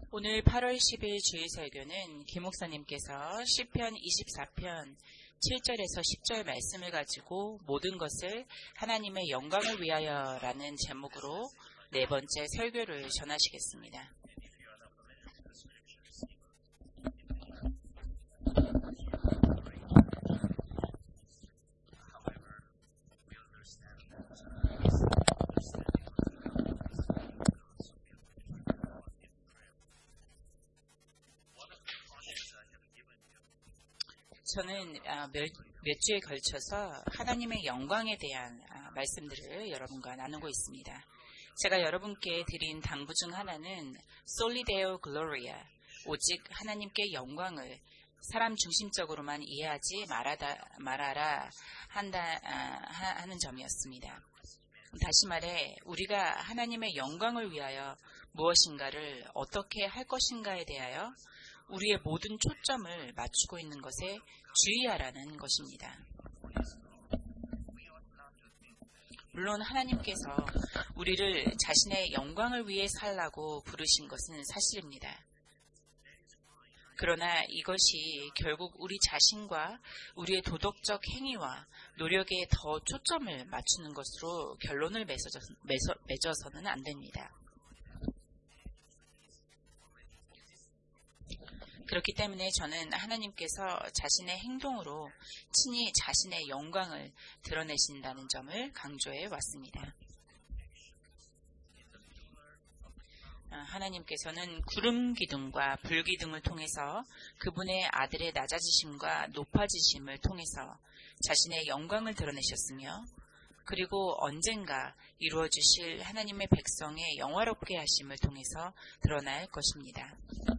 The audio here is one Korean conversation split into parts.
오늘 8월 10일 주일 설교는 김 목사님께서 시편 24편 7절에서 10절 말씀을 가지고 모든 것을 하나님의 영광을 위하여라는 제목으로 네 번째 설교를 전하시겠습니다. 저는 몇 주에 걸쳐서 하나님의 영광에 대한 말씀들을 여러분과 나누고 있습니다. 제가 여러분께 드린 당부 중 하나는 Soli Deo Gloria, 오직 하나님께 영광을 사람 중심적으로만 이해하지 말아라 하는 점이었습니다. 다시 말해 우리가 하나님의 영광을 위하여 무엇인가를 어떻게 할 것인가에 대하여 우리의 모든 초점을 맞추고 있는 것에 주의하라는 것입니다. 물론 하나님께서 우리를 자신의 영광을 위해 살라고 부르신 것은 사실입니다. 그러나 이것이 결국 우리 자신과 우리의 도덕적 행위와 노력에 더 초점을 맞추는 것으로 결론을 맺어서는 안 됩니다. 그렇기 때문에 저는 하나님께서 자신의 행동으로 친히 자신의 영광을 드러내신다는 점을 강조해 왔습니다. 하나님께서는 구름 기둥과 불 기둥을 통해서 그분의 아들의 낮아지심과 높아지심을 통해서 자신의 영광을 드러내셨으며 그리고 언젠가 이루어지실 하나님의 백성의 영화롭게 하심을 통해서 드러날 것입니다.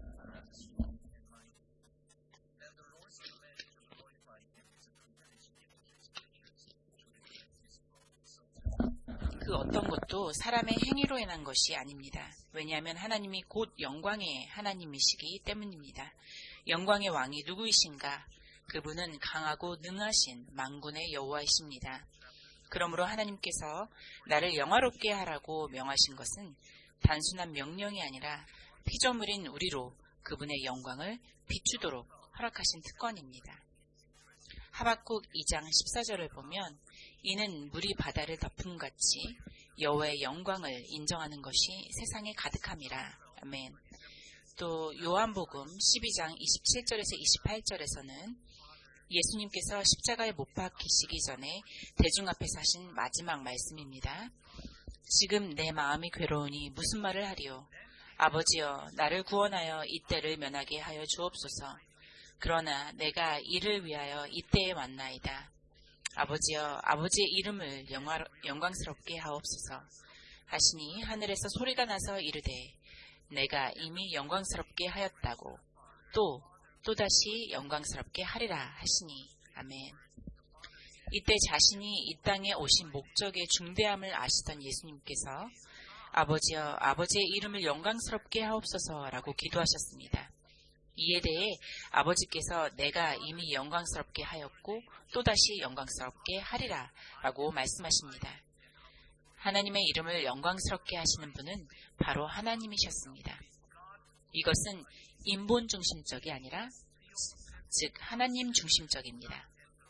그 어떤 것도 사람의 행위로 인한 것이 아닙니다. 왜냐하면 하나님이 곧 영광의 하나님이시기 때문입니다. 영광의 왕이 누구이신가? 그분은 강하고 능하신 만군의 여호와이십니다. 그러므로 하나님께서 나를 영화롭게 하라고 명하신 것은 단순한 명령이 아니라 피조물인 우리로 그분의 영광을 비추도록 허락하신 특권입니다. 하박국 2장 14절을 보면 이는 물이 바다를 덮음같이 여호와의 영광을 인정하는 것이 세상에 가득함이라. 아멘. 또 요한복음 12장 27절에서 28절에서는 예수님께서 십자가에 못 박히시기 전에 대중 앞에서 하신 마지막 말씀입니다. 지금 내 마음이 괴로우니 무슨 말을 하리요. 아버지여 나를 구원하여 이때를 면하게 하여 주옵소서. 그러나 내가 이를 위하여 이때에 왔나이다. 아버지여 아버지의 이름을 영광스럽게 하옵소서 하시니 하늘에서 소리가 나서 이르되 내가 이미 영광스럽게 하였다고 또다시 영광스럽게 하리라 하시니. 아멘. 이때 자신이 이 땅에 오신 목적의 중대함을 아시던 예수님께서 아버지여 아버지의 이름을 영광스럽게 하옵소서라고 기도하셨습니다. 이에 대해 아버지께서 내가 이미 영광스럽게 하였고 또다시 영광스럽게 하리라 라고 말씀하십니다. 하나님의 이름을 영광스럽게 하시는 분은 바로 하나님이셨습니다. 이것은 인본 중심적이 아니라 즉 하나님 중심적입니다.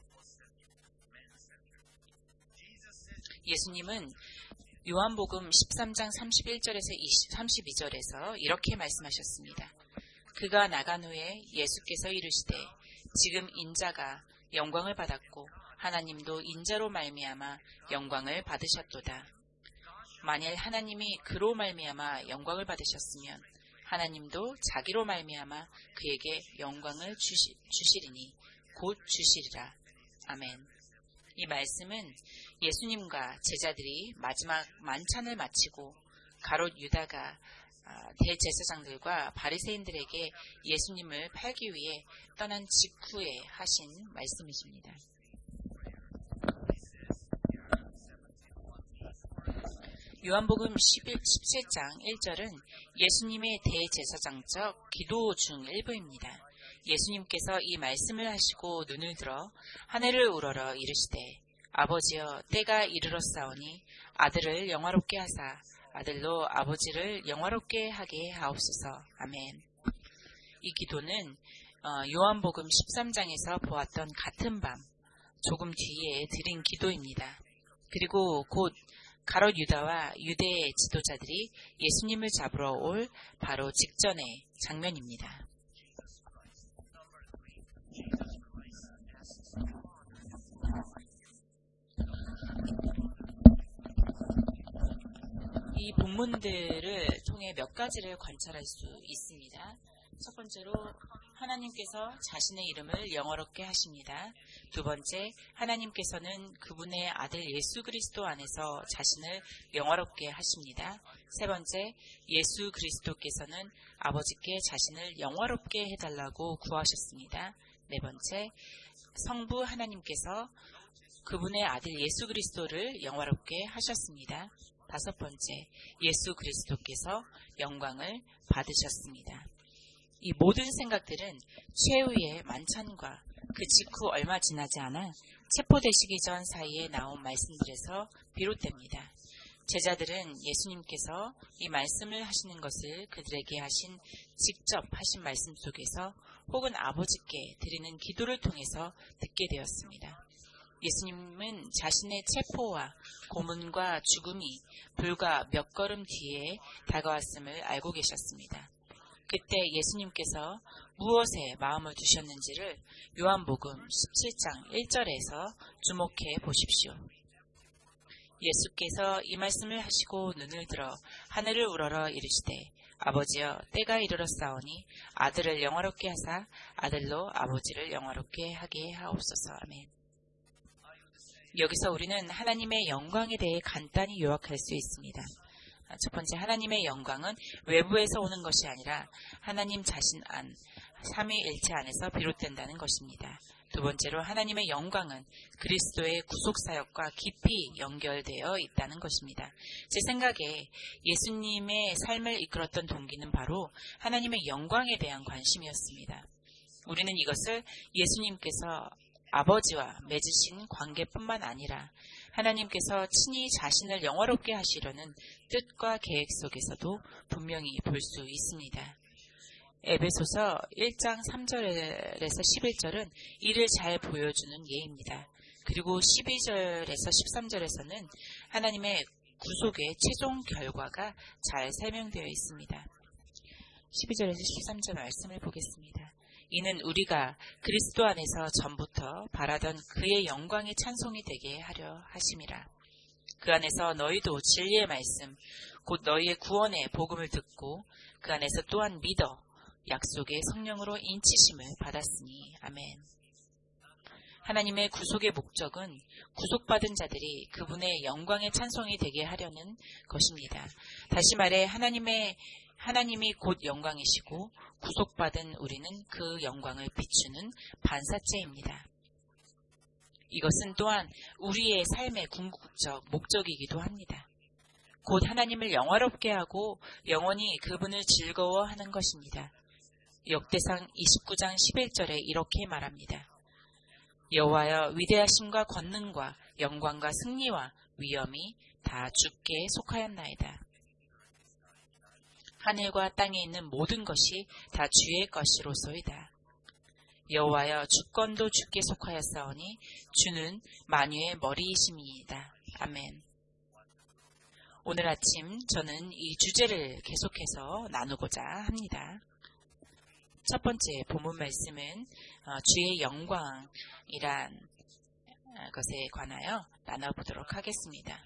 예수님은 요한복음 13장 31절에서 32절에서 이렇게 말씀하셨습니다. 그가 나간 후에 예수께서 이르시되 지금 인자가 영광을 받았고 하나님도 인자로 말미암아 영광을 받으셨도다. 만일 하나님이 그로 말미암아 영광을 받으셨으면 하나님도 자기로 말미암아 그에게 영광을 주시리니 곧 주시리라. 아멘. 이 말씀은 예수님과 제자들이 마지막 만찬을 마치고 가롯 유다가 대제사장들과 바리새인들에게 예수님을 팔기 위해 떠난 직후에 하신 말씀이십니다. 요한복음 17장 1절은 예수님의 대제사장적 기도 중 일부입니다. 예수님께서 이 말씀을 하시고 눈을 들어 하늘을 우러러 이르시되 아버지여 때가 이르렀사오니 아들을 영화롭게 하사 아들로 아버지를 영화롭게 하게 하옵소서. 아멘. 이 기도는 요한복음 13장에서 보았던 같은 밤 조금 뒤에 드린 기도입니다. 그리고 곧 가롯 유다와 유대의 지도자들이 예수님을 잡으러 올 바로 직전의 장면입니다. 이 본문들을 통해 몇 가지를 관찰할 수 있습니다. 첫 번째로 하나님께서 자신의 이름을 영어롭게 하십니다. 두 번째, 하나님께서는 그분의 아들 예수 그리스도 안에서 자신을 영어롭게 하십니다. 세 번째, 예수 그리스도께서는 아버지께 자신을 영화롭게 해달라고 구하셨습니다. 네 번째, 성부 하나님께서 그분의 아들 예수 그리스도를 영화롭게 하셨습니다. 다섯 번째, 예수 그리스도께서 영광을 받으셨습니다. 이 모든 생각들은 최후의 만찬과 그 직후 얼마 지나지 않아 체포되시기 전 사이에 나온 말씀들에서 비롯됩니다. 제자들은 예수님께서 이 말씀을 하시는 것을 그들에게 하신 직접 하신 말씀 속에서 혹은 아버지께 드리는 기도를 통해서 듣게 되었습니다. 예수님은 자신의 체포와 고문과 죽음이 불과 몇 걸음 뒤에 다가왔음을 알고 계셨습니다. 그때 예수님께서 무엇에 마음을 두셨는지를 요한복음 17장 1절에서 주목해 보십시오. 예수께서 이 말씀을 하시고 눈을 들어 하늘을 우러러 이르시되 아버지여 때가 이르렀사오니 아들을 영화롭게 하사 아들로 아버지를 영화롭게 하게 하옵소서. 아멘. 여기서 우리는 하나님의 영광에 대해 간단히 요약할 수 있습니다. 첫 번째, 하나님의 영광은 외부에서 오는 것이 아니라 하나님 자신 안, 삼위일체 안에서 비롯된다는 것입니다. 두 번째로, 하나님의 영광은 그리스도의 구속사역과 깊이 연결되어 있다는 것입니다. 제 생각에 예수님의 삶을 이끌었던 동기는 바로 하나님의 영광에 대한 관심이었습니다. 우리는 이것을 예수님께서 아버지와 맺으신 관계뿐만 아니라 하나님께서 친히 자신을 영화롭게 하시려는 뜻과 계획 속에서도 분명히 볼 수 있습니다. 에베소서 1장 3절에서 11절은 이를 잘 보여주는 예입니다. 그리고 12절에서 13절에서는 하나님의 구속의 최종 결과가 잘 설명되어 있습니다. 12절에서 13절 말씀을 보겠습니다. 이는 우리가 그리스도 안에서 전부터 바라던 그의 영광의 찬송이 되게 하려 하심이라. 그 안에서 너희도 진리의 말씀, 곧 너희의 구원의 복음을 듣고 그 안에서 또한 믿어 약속의 성령으로 인치심을 받았으니. 아멘. 하나님의 구속의 목적은 구속받은 자들이 그분의 영광의 찬송이 되게 하려는 것입니다. 다시 말해 하나님이 곧 영광이시고 구속받은 우리는 그 영광을 비추는 반사체입니다. 이것은 또한 우리의 삶의 궁극적 목적이기도 합니다. 곧 하나님을 영화롭게 하고 영원히 그분을 즐거워하는 것입니다. 역대상 29장 11절에 이렇게 말합니다. 여호와여 위대하심과 권능과 영광과 승리와 위엄이 다 주께 속하였나이다. 하늘과 땅에 있는 모든 것이 다 주의 것이로소이다. 여호와여 주권도 주께 속하였사오니 주는 만유의 머리이심이이다. 아멘. 오늘 아침 저는 이 주제를 계속해서 나누고자 합니다. 첫 번째 본문 말씀은 주의 영광이란 것에 관하여 나눠보도록 하겠습니다.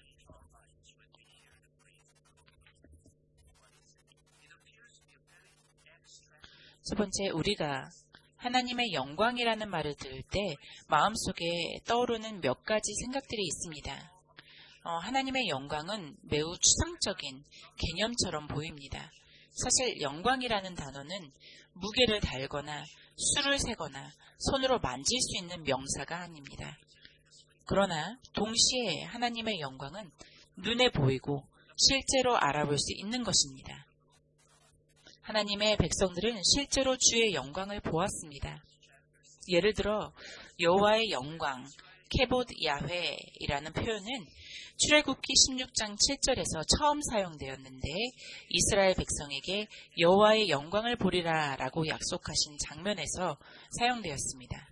첫 번째, 우리가 하나님의 영광이라는 말을 들을 때 마음속에 떠오르는 몇 가지 생각들이 있습니다. 하나님의 영광은 매우 추상적인 개념처럼 보입니다. 사실 영광이라는 단어는 무게를 달거나 수를 세거나 손으로 만질 수 있는 명사가 아닙니다. 그러나 동시에 하나님의 영광은 눈에 보이고 실제로 알아볼 수 있는 것입니다. 하나님의 백성들은 실제로 주의 영광을 보았습니다. 예를 들어 여호와의 영광, 케봇 야훼이라는 표현은 출애굽기 16장 7절에서 처음 사용되었는데 이스라엘 백성에게 여호와의 영광을 보리라 라고 약속하신 장면에서 사용되었습니다.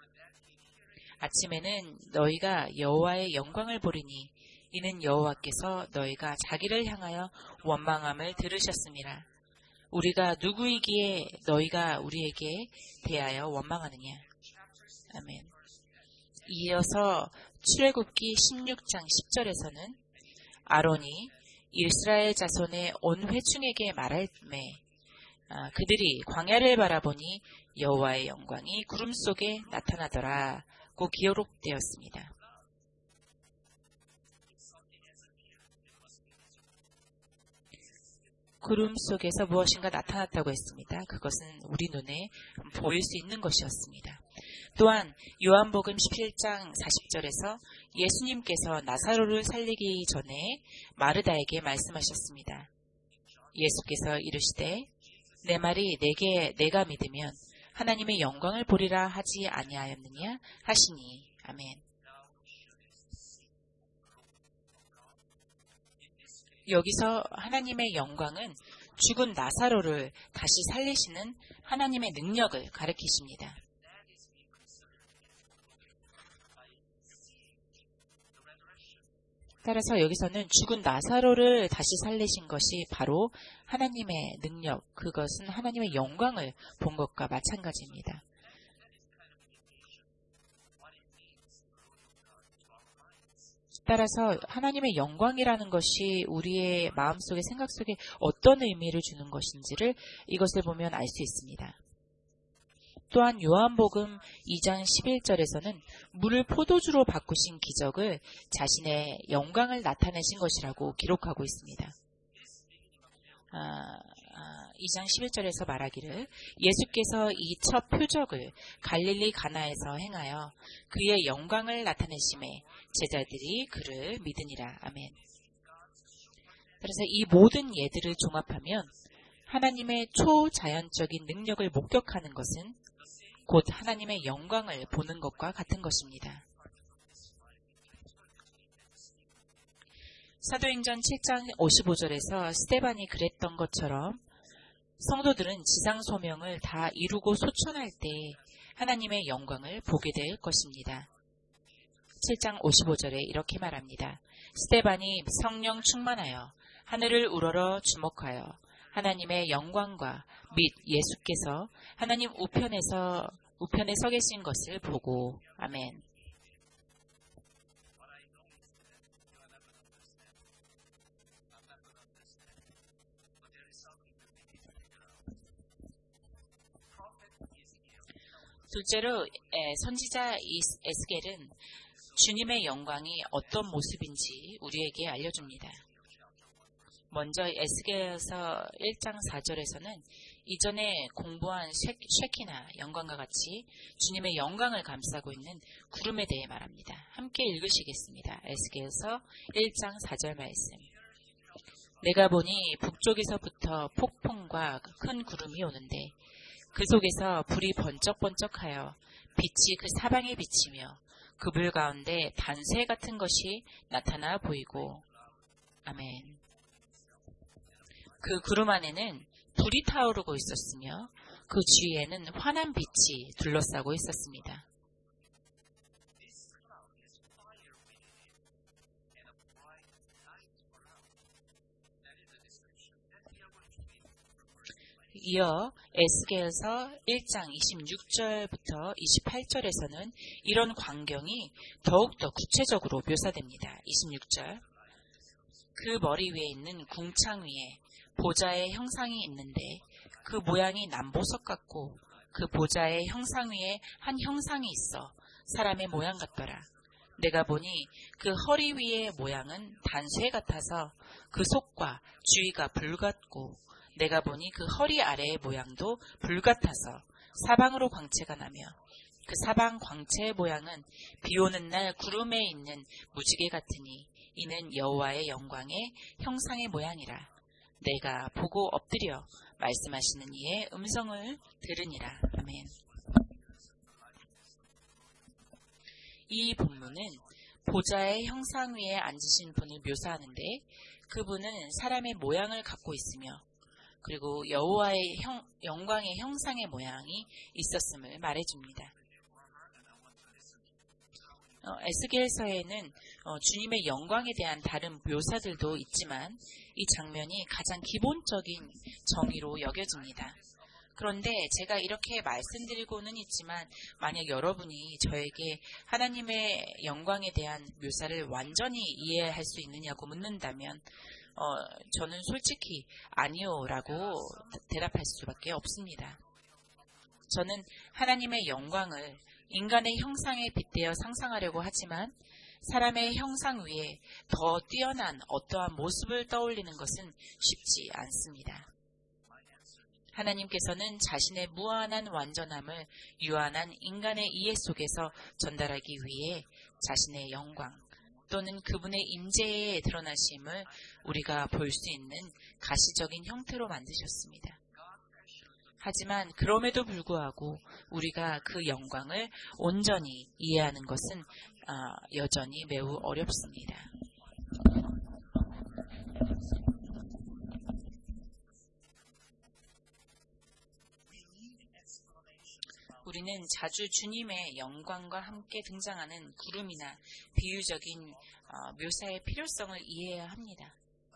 아침에는 너희가 여호와의 영광을 보리니 이는 여호와께서 너희가 자기를 향하여 원망함을 들으셨음이라. 우리가 누구이기에 너희가 우리에게 대하여 원망하느냐. 아멘. 이어서 출애굽기 16장 10절에서는 아론이 이스라엘 자손의 온 회중에게 말할매 그들이 광야를 바라보니 여호와의 영광이 구름 속에 나타나더라고 기록되었습니다. 구름 속에서 무엇인가 나타났다고 했습니다. 그것은 우리 눈에 보일 수 있는 것이었습니다. 또한 요한복음 17장 40절에서 예수님께서 나사로를 살리기 전에 마르다에게 말씀하셨습니다. 예수께서 이르시되 내 말이 내가 믿으면 하나님의 영광을 보리라 하지 아니하였느냐 하시니. 아멘. 여기서 하나님의 영광은 죽은 나사로를 다시 살리시는 하나님의 능력을 가리키십니다. 따라서 여기서는 죽은 나사로를 다시 살리신 것이 바로 하나님의 능력, 그것은 하나님의 영광을 본 것과 마찬가지입니다. 따라서 하나님의 영광이라는 것이 우리의 마음속에 생각 속에 어떤 의미를 주는 것인지를 이것을 보면 알 수 있습니다. 또한 요한복음 2장 11절에서는 물을 포도주로 바꾸신 기적을 자신의 영광을 나타내신 것이라고 기록하고 있습니다. 2장 11절에서 말하기를 예수께서 이 첫 표적을 갈릴리 가나에서 행하여 그의 영광을 나타내심에 제자들이 그를 믿으니라. 아멘. 그래서 이 모든 예들을 종합하면 하나님의 초자연적인 능력을 목격하는 것은 곧 하나님의 영광을 보는 것과 같은 것입니다. 사도행전 7장 55절에서 스데반이 그랬던 것처럼 성도들은 지상 소명을 다 이루고 소천할 때 하나님의 영광을 보게 될 것입니다. 7장 55절에 이렇게 말합니다. 스데반이 성령 충만하여 하늘을 우러러 주목하여 하나님의 영광과 및 예수께서 하나님 우편에 서 계신 것을 보고. 아멘. 둘째로 선지자 에스겔은 주님의 영광이 어떤 모습인지 우리에게 알려줍니다. 먼저 에스겔서 1장 4절에서는 이전에 공부한 쉐키나 영광과 같이 주님의 영광을 감싸고 있는 구름에 대해 말합니다. 함께 읽으시겠습니다. 에스겔서 1장 4절 말씀. 내가 보니 북쪽에서부터 폭풍과 큰 구름이 오는데 그 속에서 불이 번쩍번쩍하여 빛이 그 사방에 비치며 그 불 가운데 단새 같은 것이 나타나 보이고. 아멘. 그 구름 안에는 불이 타오르고 있었으며 그 주위에는 환한 빛이 둘러싸고 있었습니다. 이어 에스겔서 1장 26절부터 28절에서는 이런 광경이 더욱더 구체적으로 묘사됩니다. 26절. 그 머리 위에 있는 궁창 위에 보좌의 형상이 있는데 그 모양이 남보석 같고 그 보좌의 형상 위에 한 형상이 있어 사람의 모양 같더라. 내가 보니 그 허리 위의 모양은 단쇠 같아서 그 속과 주위가 불 같고 내가 보니 그 허리 아래의 모양도 불 같아서 사방으로 광채가 나며 그 사방 광채의 모양은 비 오는 날 구름에 있는 무지개 같으니 이는 여호와의 영광의 형상의 모양이라. 내가 보고 엎드려 말씀하시는 이의 음성을 들으니라. 아멘. 이 본문은 보좌의 형상 위에 앉으신 분을 묘사하는데 그분은 사람의 모양을 갖고 있으며 그리고 여호와의 영광의 형상의 모양이 있었음을 말해줍니다. 에스겔서에는 주님의 영광에 대한 다른 묘사들도 있지만 이 장면이 가장 기본적인 정의로 여겨집니다. 그런데 제가 이렇게 말씀드리고는 있지만 만약 여러분이 저에게 하나님의 영광에 대한 묘사를 완전히 이해할 수 있느냐고 묻는다면 저는 솔직히 아니요 라고 대답할 수밖에 없습니다. 저는 하나님의 영광을 인간의 형상에 빗대어 상상하려고 하지만 사람의 형상 위에 더 뛰어난 어떠한 모습을 떠올리는 것은 쉽지 않습니다. 하나님께서는 자신의 무한한 완전함을 유한한 인간의 이해 속에서 전달하기 위해 자신의 영광 또는 그분의 임재에 드러나심을 우리가 볼 수 있는 가시적인 형태로 만드셨습니다. 하지만 그럼에도 불구하고 우리가 그 영광을 온전히 이해하는 것은 여전히 매우 어렵습니다. 우리는 자주 주님의 영광과 함께 등장하는 구름이나 비유적인 묘사의 필요성을 이해해야 합니다.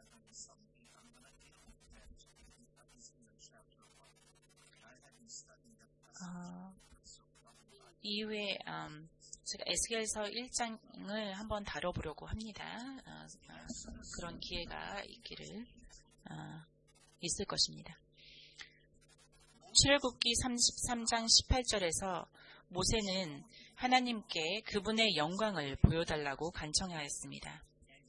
이후에 제가 에스겔서 1장을 한번 다뤄보려고 합니다. 그런 기회가 있을 것입니다. 출애굽기 33장 18절에서 모세는 하나님께 그분의 영광을 보여달라고 간청하였습니다.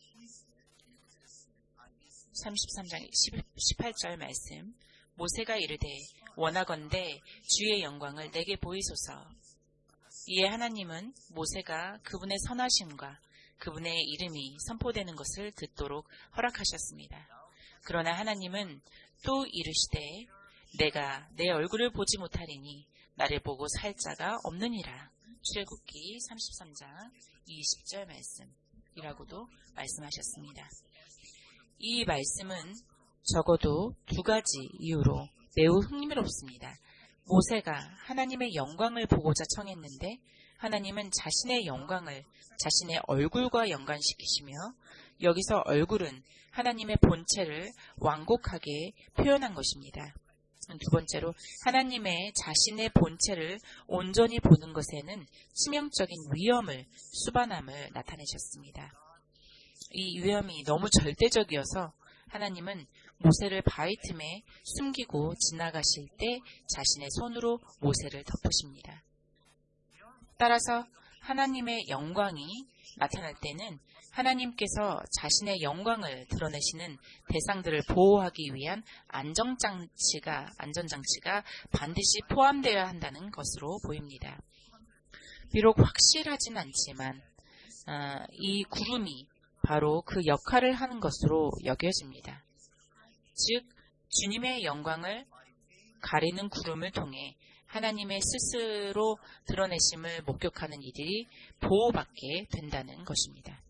33장 18절 말씀 모세가 이르되 원하건대 주의 영광을 내게 보이소서. 이에 하나님은 모세가 그분의 선하심과 그분의 이름이 선포되는 것을 듣도록 허락하셨습니다. 그러나 하나님은 또 이르시되 내가 내 얼굴을 보지 못하리니 나를 보고 살 자가 없느니라. 출애굽기 33장 20절 말씀이라고도 말씀하셨습니다. 이 말씀은 적어도 두 가지 이유로 매우 흥미롭습니다. 모세가 하나님의 영광을 보고자 청했는데 하나님은 자신의 영광을 자신의 얼굴과 연관시키시며 여기서 얼굴은 하나님의 본체를 완곡하게 표현한 것입니다. 두 번째로 하나님의 자신의 본체를 온전히 보는 것에는 치명적인 위험을 수반함을 나타내셨습니다. 이 위험이 너무 절대적이어서 하나님은 모세를 바위 틈에 숨기고 지나가실 때 자신의 손으로 모세를 덮으십니다. 따라서 하나님의 영광이 나타날 때는 하나님께서 자신의 영광을 드러내시는 대상들을 보호하기 위한 안전장치가 반드시 포함되어야 한다는 것으로 보입니다. 비록 확실하진 않지만 이 구름이 바로 그 역할을 하는 것으로 여겨집니다. 즉 주님의 영광을 가리는 구름을 통해 하나님의 스스로 드러내심을 목격하는 이들이 보호받게 된다는 것입니다.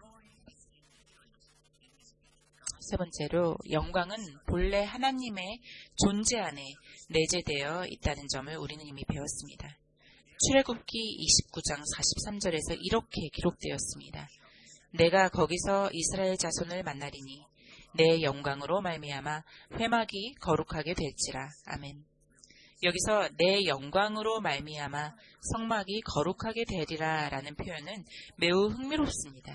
세 번째로 영광은 본래 하나님의 존재 안에 내재되어 있다는 점을 우리는 이미 배웠습니다. 출애굽기 29장 43절에서 이렇게 기록되었습니다. 내가 거기서 이스라엘 자손을 만나리니 내 영광으로 말미암아 회막이 거룩하게 될지라. 아멘. 여기서 내 영광으로 말미암아 성막이 거룩하게 되리라 라는 표현은 매우 흥미롭습니다.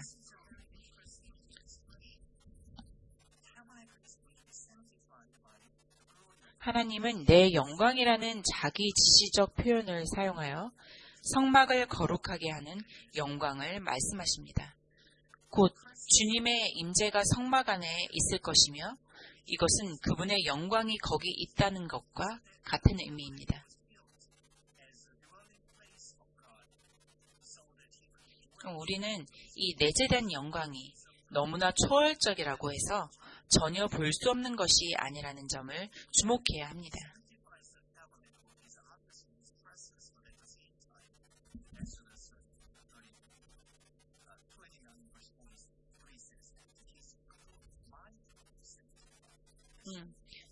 하나님은 내 영광이라는 자기 지시적 표현을 사용하여 성막을 거룩하게 하는 영광을 말씀하십니다. 곧 주님의 임재가 성막 안에 있을 것이며 이것은 그분의 영광이 거기 있다는 것과 같은 의미입니다. 우리는 이 내재된 영광이 너무나 초월적이라고 해서 전혀 볼 수 없는 것이 아니라는 점을 주목해야 합니다.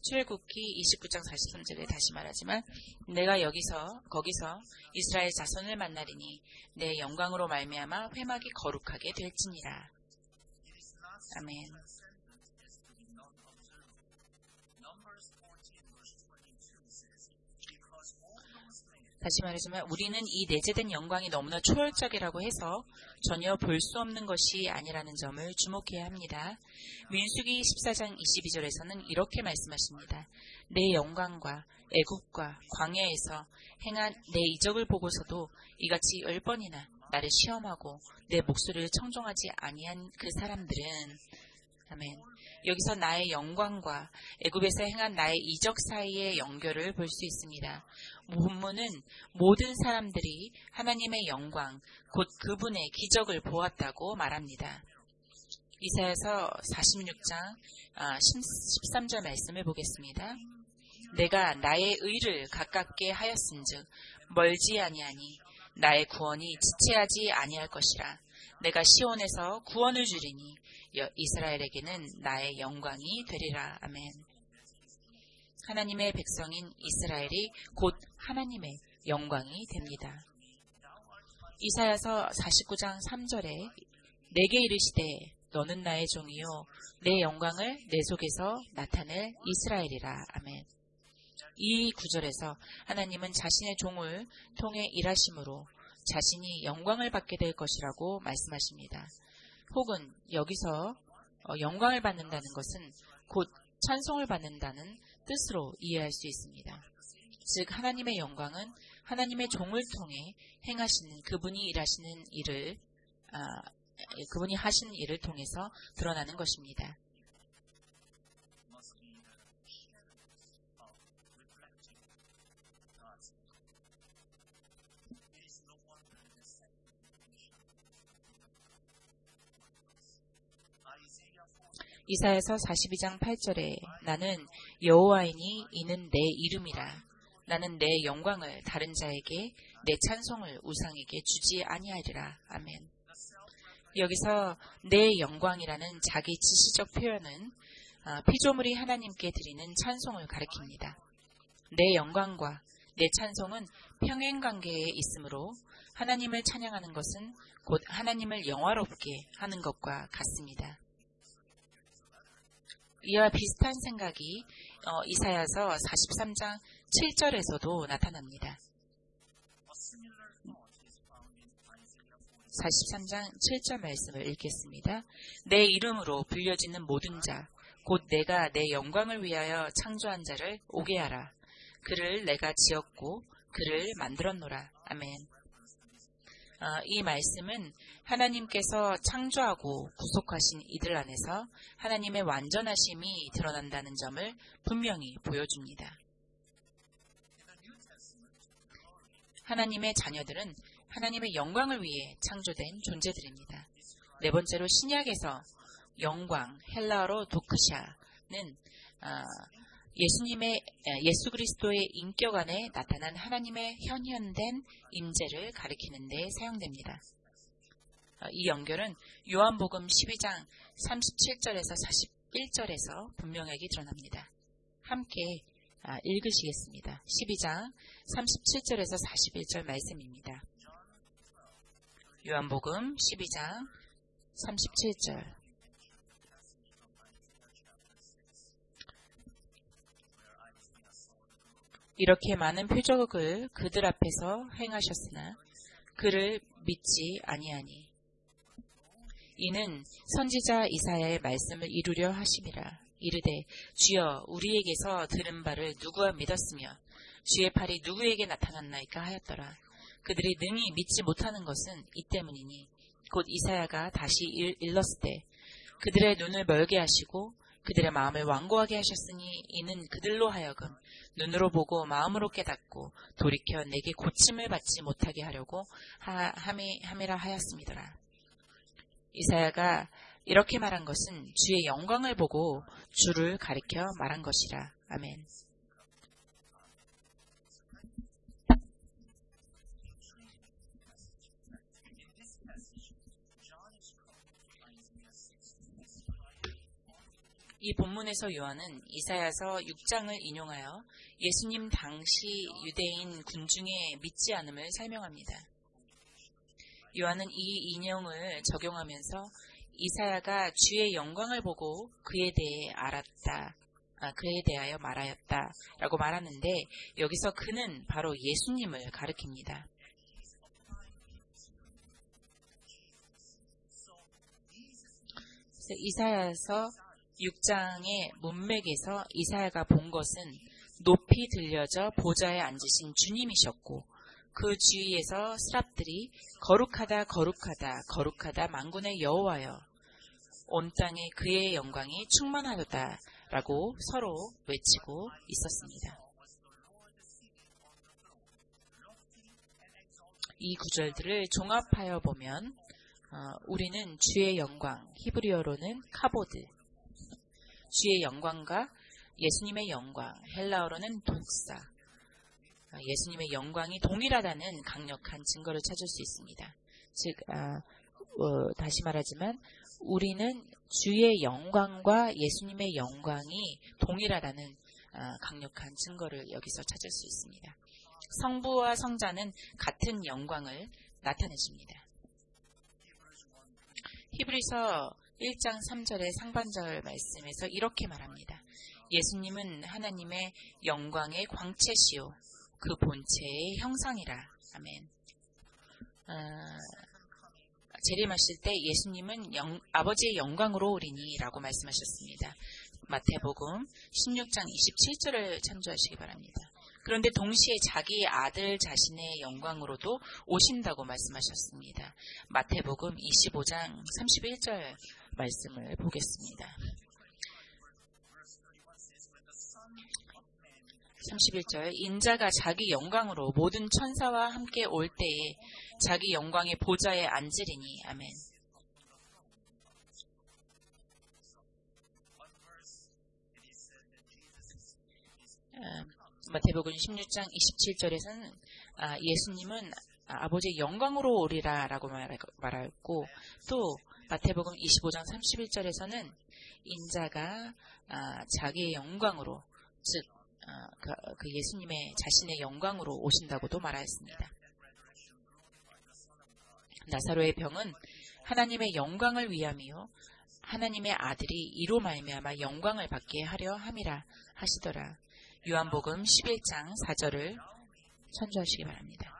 출애굽기 29장 43절에 다시 말하지만 내가 거기서 이스라엘 자손을 만나리니 내 영광으로 말미암아 회막이 거룩하게 될지니라. 아멘. 다시 말하지만 우리는 이 내재된 영광이 너무나 초월적이라고 해서 전혀 볼 수 없는 것이 아니라는 점을 주목해야 합니다. 민수기 14장 22절에서는 이렇게 말씀하십니다. 내 영광과 애굽과 광야에서 행한 내 이적을 보고서도 이같이 10번이나 나를 시험하고 내 목소리를 청종하지 아니한 그 사람들은 아멘. 여기서 나의 영광과 애굽에서 행한 나의 이적 사이의 연결을 볼 수 있습니다. 본문은 모든 사람들이 하나님의 영광, 곧 그분의 기적을 보았다고 말합니다. 이사야서 46장 13절 말씀을 보겠습니다. 내가 나의 의를 가깝게 하였은즉 멀지 아니하니 나의 구원이 지체하지 아니할 것이라. 내가 시온에서 구원을 주리니 이스라엘에게는 나의 영광이 되리라. 아멘. 하나님의 백성인 이스라엘이 곧 하나님의 영광이 됩니다. 이사야서 49장 3절에 내게 이르시되 너는 나의 종이요 내 영광을 내 속에서 나타낼 이스라엘이라. 아멘. 이 구절에서 하나님은 자신의 종을 통해 일하심으로 자신이 영광을 받게 될 것이라고 말씀하십니다. 혹은 여기서 영광을 받는다는 것은 곧 찬송을 받는다는 뜻으로 이해할 수 있습니다. 즉 하나님의 영광은 하나님의 종을 통해 행하시는 그분이 하신 일을 통해서 드러나는 것입니다. 이사야서 42장 8절에 나는 여호와이니 이는 내 이름이라. 나는 내 영광을 다른 자에게 내 찬송을 우상에게 주지 아니하리라. 아멘. 여기서 내 영광이라는 자기 지시적 표현은 피조물이 하나님께 드리는 찬송을 가리킵니다. 내 영광과 내 찬송은 평행관계에 있으므로 하나님을 찬양하는 것은 곧 하나님을 영화롭게 하는 것과 같습니다. 이와 비슷한 생각이 이사야서 43장 7절에서도 나타납니다. 43장 7절 말씀을 읽겠습니다. 내 이름으로 불려지는 모든 자, 곧 내가 내 영광을 위하여 창조한 자를 오게 하라. 그를 내가 지었고 그를 만들었노라. 아멘. 이 말씀은 하나님께서 창조하고 구속하신 이들 안에서 하나님의 완전하심이 드러난다는 점을 분명히 보여줍니다. 하나님의 자녀들은 하나님의 영광을 위해 창조된 존재들입니다. 네 번째로 신약에서 영광, 헬라어로 도크샤는 예수 그리스도의 인격 안에 나타난 하나님의 현현된 임재를 가리키는 데 사용됩니다. 이 연결은 요한복음 12장 37절에서 41절에서 분명하게 드러납니다. 함께 읽으시겠습니다. 12장 37절에서 41절 말씀입니다. 요한복음 12장 37절 이렇게 많은 표적을 그들 앞에서 행하셨으나 그를 믿지 아니하니 이는 선지자 이사야의 말씀을 이루려 하심이라. 이르되 주여 우리에게서 들은 바를 누구와 믿었으며 주의 팔이 누구에게 나타났나이까 하였더라. 그들이 능히 믿지 못하는 것은 이 때문이니 곧 이사야가 다시 일렀을 때 그들의 눈을 멀게 하시고 그들의 마음을 완고하게 하셨으니 이는 그들로 하여금 눈으로 보고 마음으로 깨닫고 돌이켜 내게 고침을 받지 못하게 하려고 함이라 하였음이더라. 이사야가 이렇게 말한 것은 주의 영광을 보고 주를 가리켜 말한 것이라. 아멘. 이 본문에서 요한은 이사야서 6장을 인용하여 예수님 당시 유대인 군중의 믿지 않음을 설명합니다. 요한은 이 인용을 적용하면서 이사야가 주의 영광을 보고 그에 대하여 말하였다 라고 말하는데, 여기서 그는 바로 예수님을 가리킵니다. 이사야서 6장의 문맥에서 이사야가 본 것은 높이 들려져 보좌에 앉으신 주님이셨고, 그 주위에서 스랍들이 거룩하다 거룩하다 거룩하다 만군의 여호와여, 온 땅에 그의 영광이 충만하도다 라고 서로 외치고 있었습니다. 이 구절들을 종합하여 보면 우리는 주의 영광, 히브리어로는 카보드, 주의 영광과 예수님의 영광, 헬라어로는 독사, 예수님의 영광이 동일하다는 강력한 증거를 찾을 수 있습니다. 즉, 다시 말하지만 우리는 주의 영광과 예수님의 영광이 동일하다는 강력한 증거를 여기서 찾을 수 있습니다. 성부와 성자는 같은 영광을 나타내십니다. 히브리서 1장 3절의 상반절 말씀에서 이렇게 말합니다. 예수님은 하나님의 영광의 광채시요 그 본체의 형상이라. 아멘. 재림하실 때 예수님은 아버지의 영광으로 오리니 라고 말씀하셨습니다. 마태복음 16장 27절을 참조하시기 바랍니다. 그런데 동시에 자기 아들 자신의 영광으로도 오신다고 말씀하셨습니다. 마태복음 25장 31절 말씀을 보겠습니다. 31절, 인자가 자기 영광으로 모든 천사와 함께 올 때에 자기 영광의 보좌에 앉으리니. 아멘. 마태복음 16장 27절에서는 예수님은 아버지의 영광으로 오리라 라고 말하였고, 또 마태복음 25장 31절에서는 인자가 자기의 영광으로, 즉 그 예수님의 자신의 영광으로 오신다고도 말하였습니다. 나사로의 병은 하나님의 영광을 위함이요 하나님의 아들이 이로 말미암아 영광을 받게 하려 함이라 하시더라. 요한복음 11장 4절을 참조하시기 바랍니다.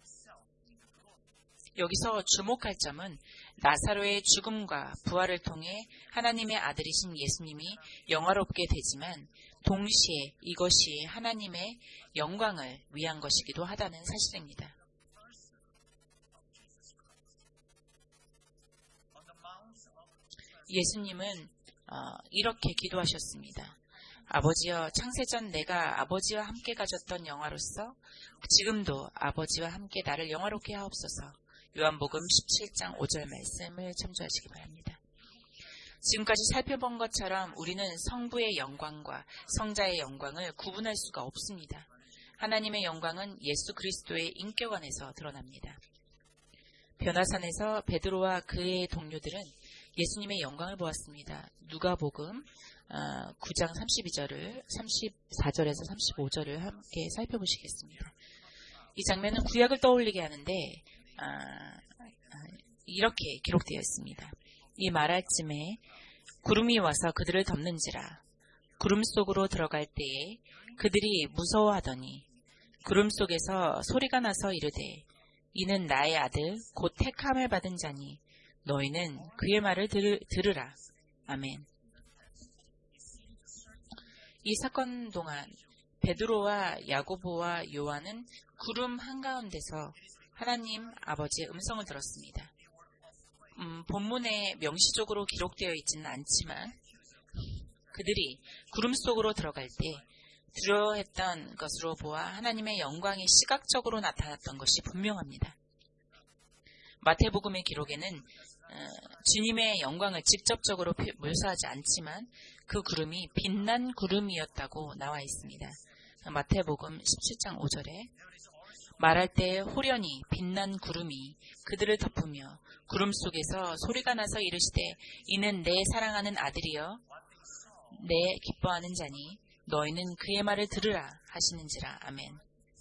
여기서 주목할 점은 나사로의 죽음과 부활을 통해 하나님의 아들이신 예수님이 영화롭게 되지만 동시에 이것이 하나님의 영광을 위한 것이기도 하다는 사실입니다. 예수님은 이렇게 기도하셨습니다. 아버지여, 창세전 내가 아버지와 함께 가졌던 영화로서 지금도 아버지와 함께 나를 영화롭게 하옵소서. 요한복음 17장 5절 말씀을 참조하시기 바랍니다. 지금까지 살펴본 것처럼 우리는 성부의 영광과 성자의 영광을 구분할 수가 없습니다. 하나님의 영광은 예수 그리스도의 인격 안에서 드러납니다. 변화산에서 베드로와 그의 동료들은 예수님의 영광을 보았습니다. 누가복음 9장 32절을 34절에서 35절을 함께 살펴보시겠습니다. 이 장면은 구약을 떠올리게 하는데 이렇게 기록되어 있습니다. 이 말할 쯤에 구름이 와서 그들을 덮는지라. 구름 속으로 들어갈 때에 그들이 무서워하더니 구름 속에서 소리가 나서 이르되 이는 나의 아들 곧 택함을 받은 자니 너희는 그의 말을 들으라. 아멘. 이 사건 동안 베드로와 야고보와 요한은 구름 한가운데서 하나님 아버지의 음성을 들었습니다. 본문에 명시적으로 기록되어 있지는 않지만 그들이 구름 속으로 들어갈 때 두려워했던 것으로 보아 하나님의 영광이 시각적으로 나타났던 것이 분명합니다. 마태복음의 기록에는 주님의 영광을 직접적으로 묘사하지 않지만 그 구름이 빛난 구름이었다고 나와 있습니다. 마태복음 17장 5절에 말할 때 호련히 빛난 구름이 그들을 덮으며 구름 속에서 소리가 나서 이르시되 이는 내 사랑하는 아들이여 내 기뻐하는 자니 너희는 그의 말을 들으라 하시는지라. 아멘.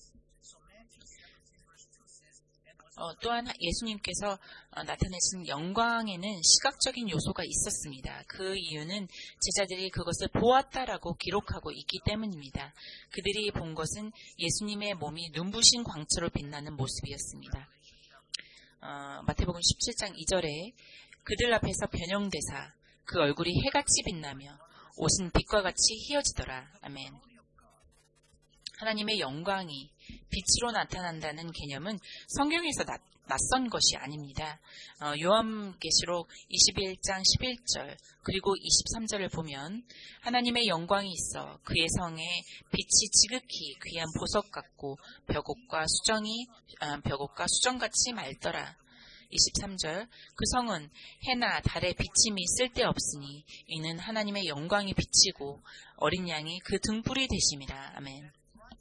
또한 예수님께서 나타내신 영광에는 시각적인 요소가 있었습니다. 그 이유는 제자들이 그것을 보았다라고 기록하고 있기 때문입니다. 그들이 본 것은 예수님의 몸이 눈부신 광채로 빛나는 모습이었습니다. 마태복음 17장 2절에 그들 앞에서 변형되사 그 얼굴이 해같이 빛나며 옷은 빛과 같이 희어지더라. 아멘. 하나님의 영광이 빛으로 나타난다는 개념은 성경에서 낯선 것이 아닙니다. 요한계시록 21장 11절 그리고 23절을 보면 하나님의 영광이 있어 그의 성에 빛이 지극히 귀한 보석 같고 벽옷과 수정같이 맑더라. 23절 그 성은 해나 달의 비침이 쓸데없으니 이는 하나님의 영광이 비치고 어린 양이 그 등불이 되심이라. 아멘.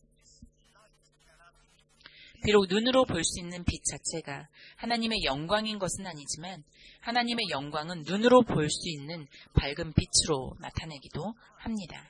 비록 눈으로 볼 수 있는 빛 자체가 하나님의 영광인 것은 아니지만 하나님의 영광은 눈으로 볼 수 있는 밝은 빛으로 나타내기도 합니다.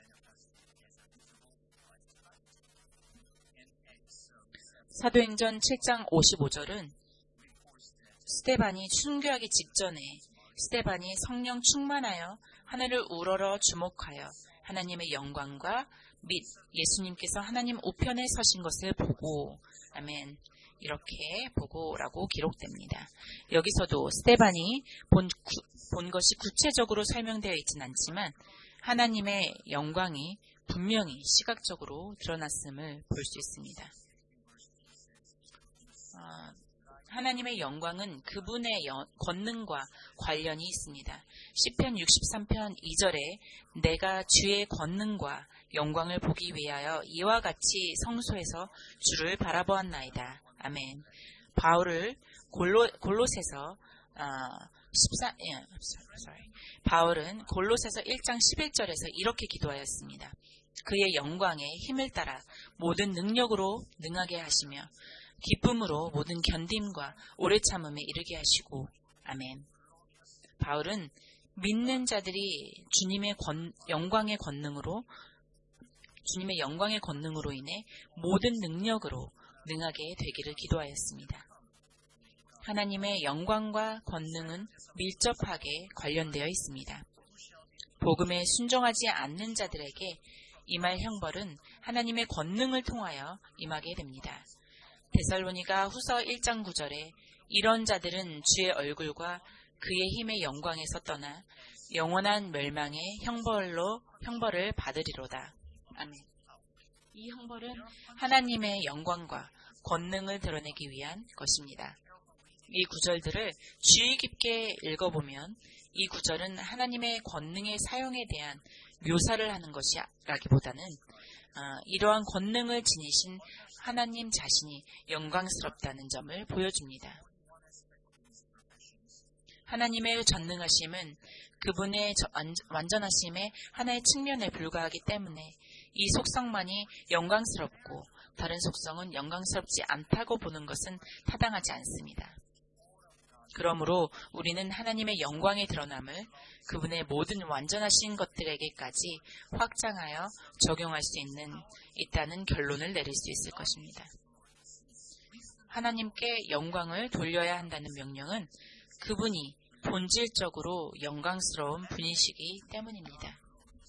사도행전 7장 55절은 스데반이 순교하기 직전에 스데반이 성령 충만하여 하늘을 우러러 주목하여 하나님의 영광과 및 예수님께서 하나님 우편에 서신 것을 보고 아멘 이렇게 보고라고 기록됩니다. 여기서도 스데반이 본 것이 구체적으로 설명되어 있진 않지만 하나님의 영광이 분명히 시각적으로 드러났음을 볼 수 있습니다. 하나님의 영광은 그분의 권능과 관련이 있습니다. 시편 63편 2절에 내가 주의 권능과 영광을 보기 위하여 이와 같이 성소에서 주를 바라보았나이다. 아멘. 바울은 골로새서 1장 11절에서 이렇게 기도하였습니다. 그의 영광에 힘을 따라 모든 능력으로 능하게 하시며 기쁨으로 모든 견딤과 오래 참음에 이르게 하시고 아멘. 바울은 믿는 자들이 주님의 영광의 권능으로 인해 모든 능력으로 능하게 되기를 기도하였습니다. 하나님의 영광과 권능은 밀접하게 관련되어 있습니다. 복음에 순종하지 않는 자들에게 임할 형벌은 하나님의 권능을 통하여 임하게 됩니다. 데살로니가 후서 1장 9절에 이런 자들은 주의 얼굴과 그의 힘의 영광에서 떠나 영원한 멸망의 형벌을 받으리로다. 아멘. 이 형벌은 하나님의 영광과 권능을 드러내기 위한 것입니다. 이 구절들을 주의 깊게 읽어보면 이 구절은 하나님의 권능의 사용에 대한 묘사를 하는 것이라기보다는 이러한 권능을 지니신 하나님 자신이 영광스럽다는 점을 보여줍니다. 하나님의 전능하심은 그분의 완전하심의 하나의 측면에 불과하기 때문에 이 속성만이 영광스럽고 다른 속성은 영광스럽지 않다고 보는 것은 타당하지 않습니다. 그러므로 우리는 하나님의 영광의 드러남을 그분의 모든 완전하신 것들에게까지 확장하여 적용할 수 있다는 결론을 내릴 수 있을 것입니다. 하나님께 영광을 돌려야 한다는 명령은 그분이 본질적으로 영광스러운 분이시기 때문입니다.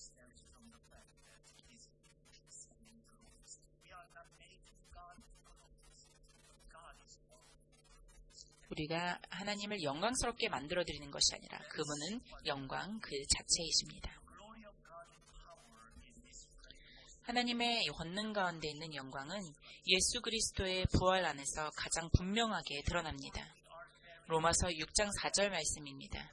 우리가 하나님을 영광스럽게 만들어드리는 것이 아니라 그분은 영광 그 자체이십니다. 하나님의 권능 가운데 있는 영광은 예수 그리스도의 부활 안에서 가장 분명하게 드러납니다. 로마서 6장 4절 말씀입니다.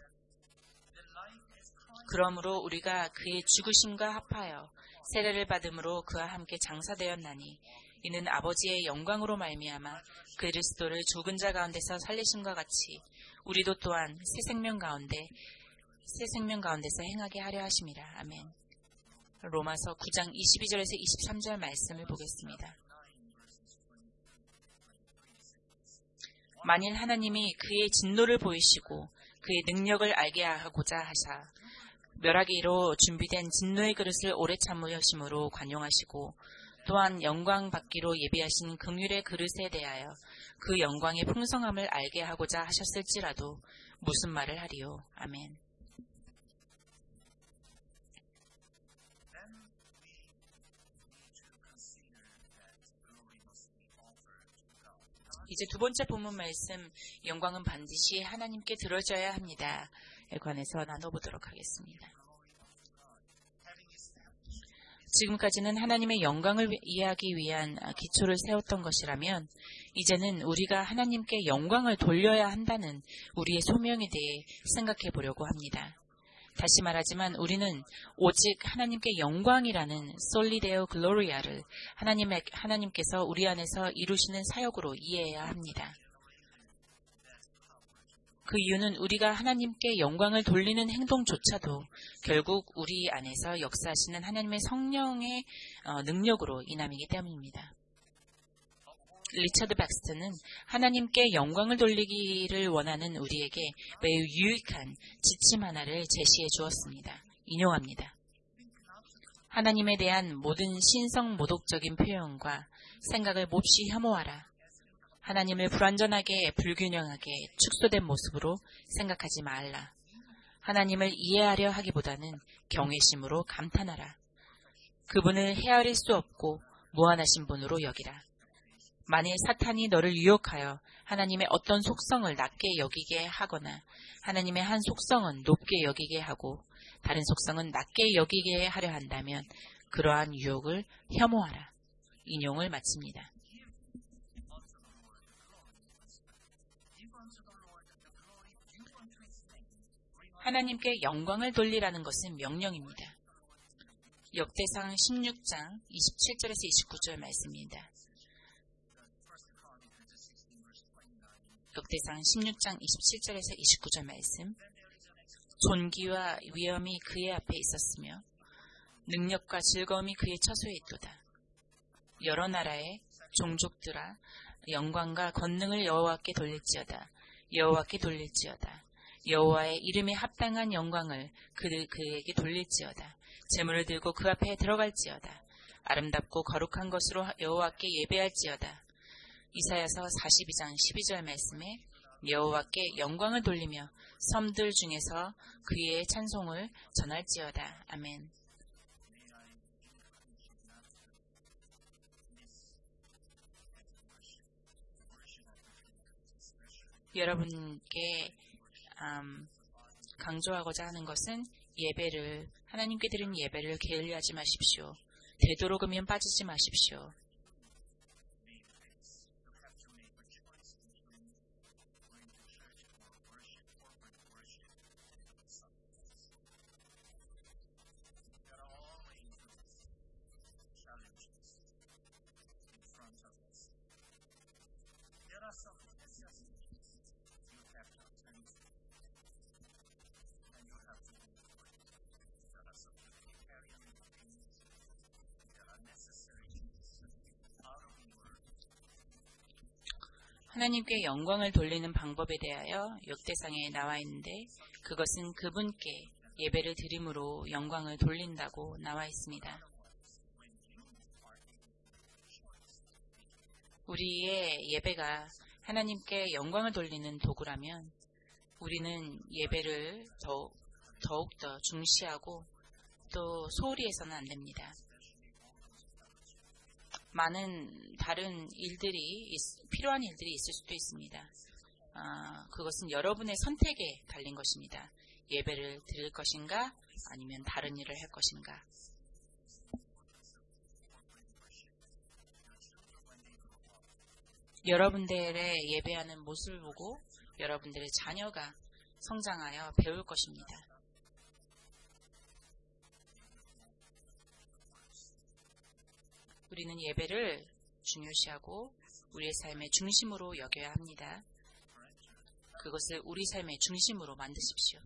그러므로 우리가 그의 죽으심과 합하여 세례를 받음으로 그와 함께 장사되었나니 이는 아버지의 영광으로 말미암아 그리스도를 죽은 자 가운데서 살리심과 같이 우리도 또한 새 생명 가운데서 행하게 하려 하심이라. 아멘. 로마서 9장 22절에서 23절 말씀을 보겠습니다. 만일 하나님이 그의 진노를 보이시고 그의 능력을 알게 하고자 하사 멸하기로 준비된 진노의 그릇을 오래 참으심으로 관용하시고 또한 영광 받기로 예비하신 긍휼의 그릇에 대하여 그 영광의 풍성함을 알게 하고자 하셨을지라도 무슨 말을 하리요. 아멘. 이제 두 번째 본문 말씀, 영광은 반드시 하나님께 들어져야 합니다. 에 관해서 나눠보도록 하겠습니다. 지금까지는 하나님의 영광을 이해하기 위한 기초를 세웠던 것이라면 이제는 우리가 하나님께 영광을 돌려야 한다는 우리의 소명에 대해 생각해 보려고 합니다. 다시 말하지만 우리는 오직 하나님께 영광이라는 솔리데오 글로리아를 하나님께서 우리 안에서 이루시는 사역으로 이해해야 합니다. 그 이유는 우리가 하나님께 영광을 돌리는 행동조차도 결국 우리 안에서 역사하시는 하나님의 성령의 능력으로 인함이기 때문입니다. 리처드 백스턴은 하나님께 영광을 돌리기를 원하는 우리에게 매우 유익한 지침 하나를 제시해 주었습니다. 인용합니다. 하나님에 대한 모든 신성 모독적인 표현과 생각을 몹시 혐오하라. 하나님을 불완전하게 불균형하게 축소된 모습으로 생각하지 말라. 하나님을 이해하려 하기보다는 경외심으로 감탄하라. 그분을 헤아릴 수 없고 무한하신 분으로 여기라. 만일 사탄이 너를 유혹하여 하나님의 어떤 속성을 낮게 여기게 하거나 하나님의 한 속성은 높게 여기게 하고 다른 속성은 낮게 여기게 하려 한다면 그러한 유혹을 혐오하라. 인용을 마칩니다. 하나님께 영광을 돌리라는 것은 명령입니다. 역대상 16장 27절에서 29절 말씀입니다. 역대상 16장 27절에서 29절 말씀. 존귀와 위엄이 그의 앞에 있었으며 능력과 즐거움이 그의 처소에 있도다. 여러 나라의 종족들아 영광과 권능을 여호와께 돌릴지어다. 여호와께 돌릴지어다. 여호와의 이름에 합당한 영광을 그에게 돌릴지어다. 제물을 들고 그 앞에 들어갈지어다. 아름답고 거룩한 것으로 여호와께 예배할지어다. 이사야서 42장 12절 말씀에 여호와께 영광을 돌리며 섬들 중에서 그의 찬송을 전할지어다. 아멘. 여러분께 강조하고자 하는 것은 예배를, 하나님께 드린 예배를 게을리하지 마십시오. 되도록이면 빠지지 마십시오. 하나님께 영광을 돌리는 방법에 대하여 역대상에 나와 있는데 그것은 그분께 예배를 드림으로 영광을 돌린다고 나와 있습니다. 우리의 예배가 하나님께 영광을 돌리는 도구라면 우리는 예배를 더욱더 중시하고 또 소홀히 해서는 안 됩니다. 많은 다른 일들이, 필요한 일들이 있을 수도 있습니다. 그것은 여러분의 선택에 달린 것입니다. 예배를 드릴 것인가 아니면 다른 일을 할 것인가. 여러분들의 예배하는 모습을 보고 여러분들의 자녀가 성장하여 배울 것입니다. 우리는 예배를 중요시하고 우리의 삶의 중심으로 여겨야 합니다. 그것을 우리 삶의 중심으로 만드십시오.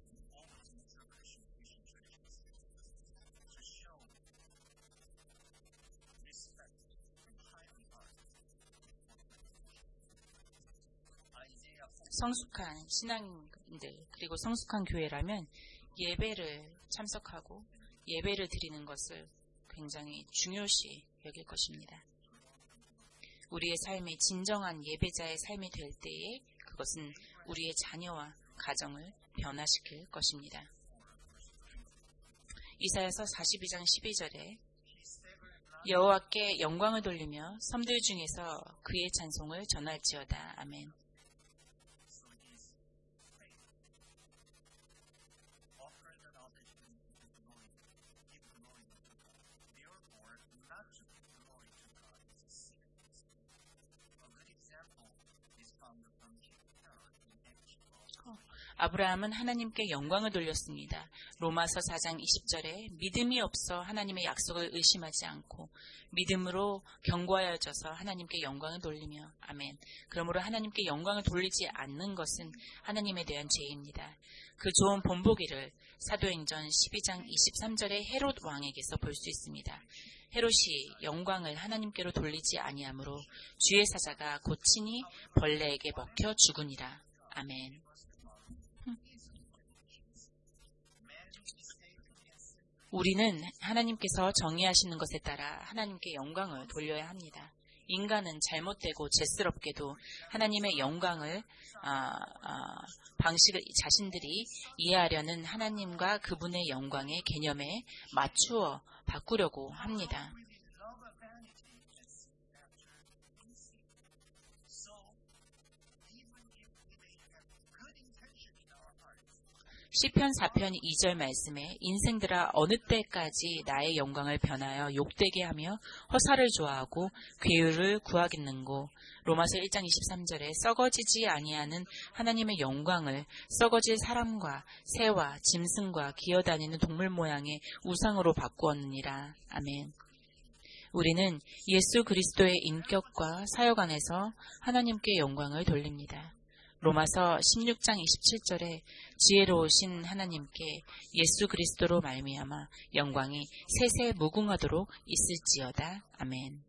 성숙한 신앙인들 그리고 성숙한 교회라면 예배를 참석하고 예배를 드리는 것을 굉장히 중요시 여길 것입니다. 우리의 삶이 진정한 예배자의 삶이 될 때에 그것은 우리의 자녀와 가정을 변화시킬 것입니다. 이사야서 42장 12절에 여호와께 영광을 돌리며 섬들 중에서 그의 찬송을 전할지어다. 아멘. 아브라함은 하나님께 영광을 돌렸습니다. 로마서 4장 20절에 믿음이 없어 하나님의 약속을 의심하지 않고 믿음으로 견고하여져서 하나님께 영광을 돌리며 아멘. 그러므로 하나님께 영광을 돌리지 않는 것은 하나님에 대한 죄입니다. 그 좋은 본보기를 사도행전 12장 23절에 헤롯 왕에게서 볼 수 있습니다. 헤롯이 영광을 하나님께로 돌리지 아니하므로 주의 사자가 곧 친히 벌레에게 먹혀 죽으니라. 아멘. 우리는 하나님께서 정의하시는 것에 따라 하나님께 영광을 돌려야 합니다. 인간은 잘못되고 죄스럽게도 하나님의 영광을 방식을 자신들이 이해하려는 하나님과 그분의 영광의 개념에 맞추어 바꾸려고 합니다. 시편 4편 2절 말씀에 인생들아 어느 때까지 나의 영광을 변하여 욕되게 하며 허사를 좋아하고 괴유를 구하겠는고. 로마서 1장 23절에 썩어지지 아니하는 하나님의 영광을 썩어질 사람과 새와 짐승과 기어다니는 동물 모양의 우상으로 바꾸었느니라. 아멘. 우리는 예수 그리스도의 인격과 사역 안에서 하나님께 영광을 돌립니다. 로마서 16장 27절에 지혜로우신 하나님께 예수 그리스도로 말미암아 영광이 세세 무궁하도록 있을지어다. 아멘.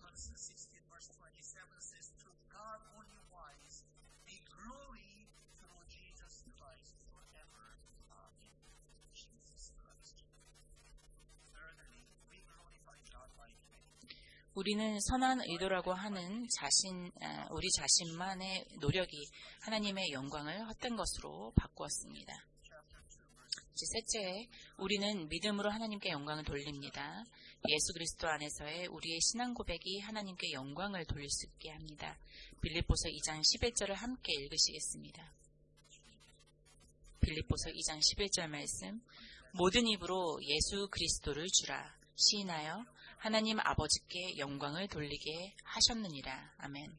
우리는 선한 의도라고 하는 우리 자신만의 노력이 하나님의 영광을 헛된 것으로 바꾸었습니다. 셋째, 우리는 믿음으로 하나님께 영광을 돌립니다. 예수 그리스도 안에서의 우리의 신앙 고백이 하나님께 영광을 돌릴 수 있게 합니다. 빌립보서 2장 11절을 함께 읽으시겠습니다. 빌립보서 2장 11절 말씀. 모든 입으로 예수 그리스도를 주라 시인하여 하나님 아버지께 영광을 돌리게 하셨느니라. 아멘.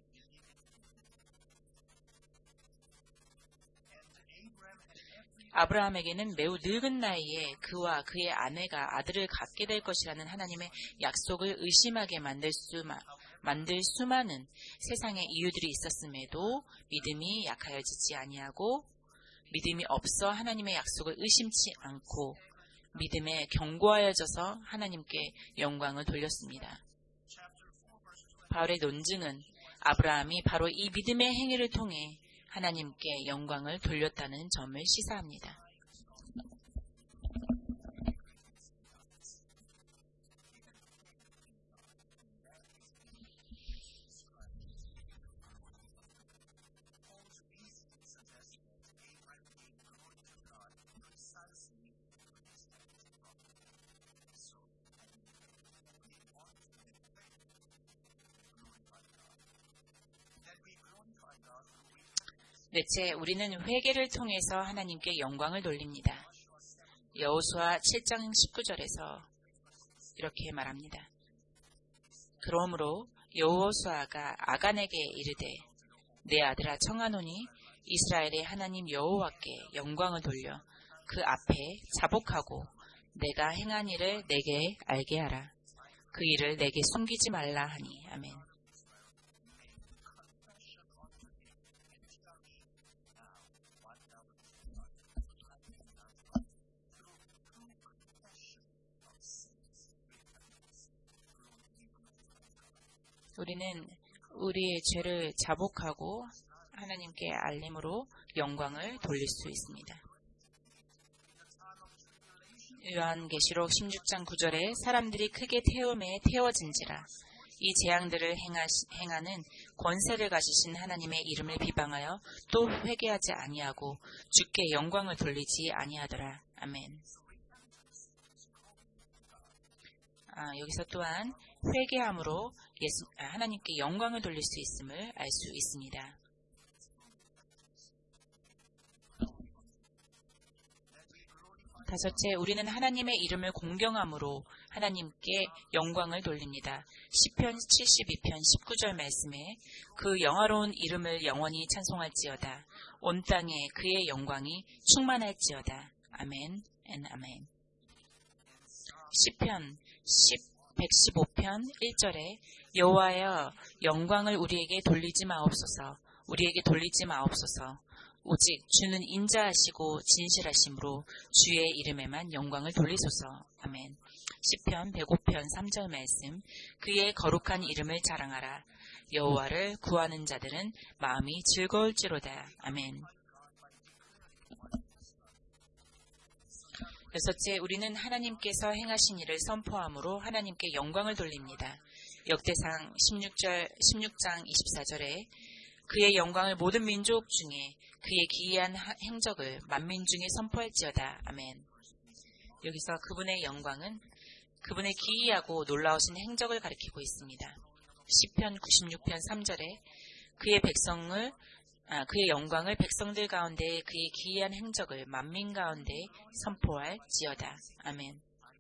아브라함에게는 매우 늙은 나이에 그와 그의 아내가 아들을 갖게 될 것이라는 하나님의 약속을 의심하게 만들 수많은 세상의 이유들이 있었음에도 믿음이 약하여지지 아니하고 믿음이 없어 하나님의 약속을 의심치 않고 믿음에 견고하여져서 하나님께 영광을 돌렸습니다. 바울의 논증은 아브라함이 바로 이 믿음의 행위를 통해 하나님께 영광을 돌렸다는 점을 시사합니다. 넷째, 우리는 회개를 통해서 하나님께 영광을 돌립니다. 여호수아 7장 19절에서 이렇게 말합니다. 그러므로 여호수아가 아간에게 이르되 내 아들아 청하노니 이스라엘의 하나님 여호와께 영광을 돌려 그 앞에 자복하고 내가 행한 일을 내게 알게 하라. 그 일을 내게 숨기지 말라 하니. 아멘. 우리는 우리의 죄를 자복하고 하나님께 알림으로 영광을 돌릴 수 있습니다. 요한계시록 16장 9절에 사람들이 크게 태움에 태워진지라. 이 재앙들을 행하는 권세를 가지신 하나님의 이름을 비방하여 또 회개하지 아니하고 주께 영광을 돌리지 아니하더라. 아멘. 여기서 또한 회개함으로 하나님께 영광을 돌릴 수 있음을 알 수 있습니다. 다섯째, 우리는 하나님의 이름을 공경함으로 하나님께 영광을 돌립니다. 시편 72편 19절 말씀에 그 영화로운 이름을 영원히 찬송할지어다. 온 땅에 그의 영광이 충만할지어다. 아멘 앤 아멘. 시편 115편 1절에 여호와여 영광을 우리에게 돌리지 마옵소서. 우리에게 돌리지 마옵소서. 오직 주는 인자하시고 진실하심으로 주의 이름에만 영광을 돌리소서. 아멘. 시편 105편 3절 말씀 그의 거룩한 이름을 자랑하라. 여호와를 구하는 자들은 마음이 즐거울지로다. 아멘. 여섯째, 우리는 하나님께서 행하신 일을 선포함으로 하나님께 영광을 돌립니다. 역대상 16장 24절에 그의 영광을 모든 민족 중에 그의 기이한 행적을 만민 중에 선포할지어다. 아멘. 여기서 그분의 영광은 그분의 기이하고 놀라우신 행적을 가리키고 있습니다. 시편 96편 3절에 그의 영광을 백성들 가운데 그의 기이한 행적을 만민 가운데 선포할지어다. 아멘.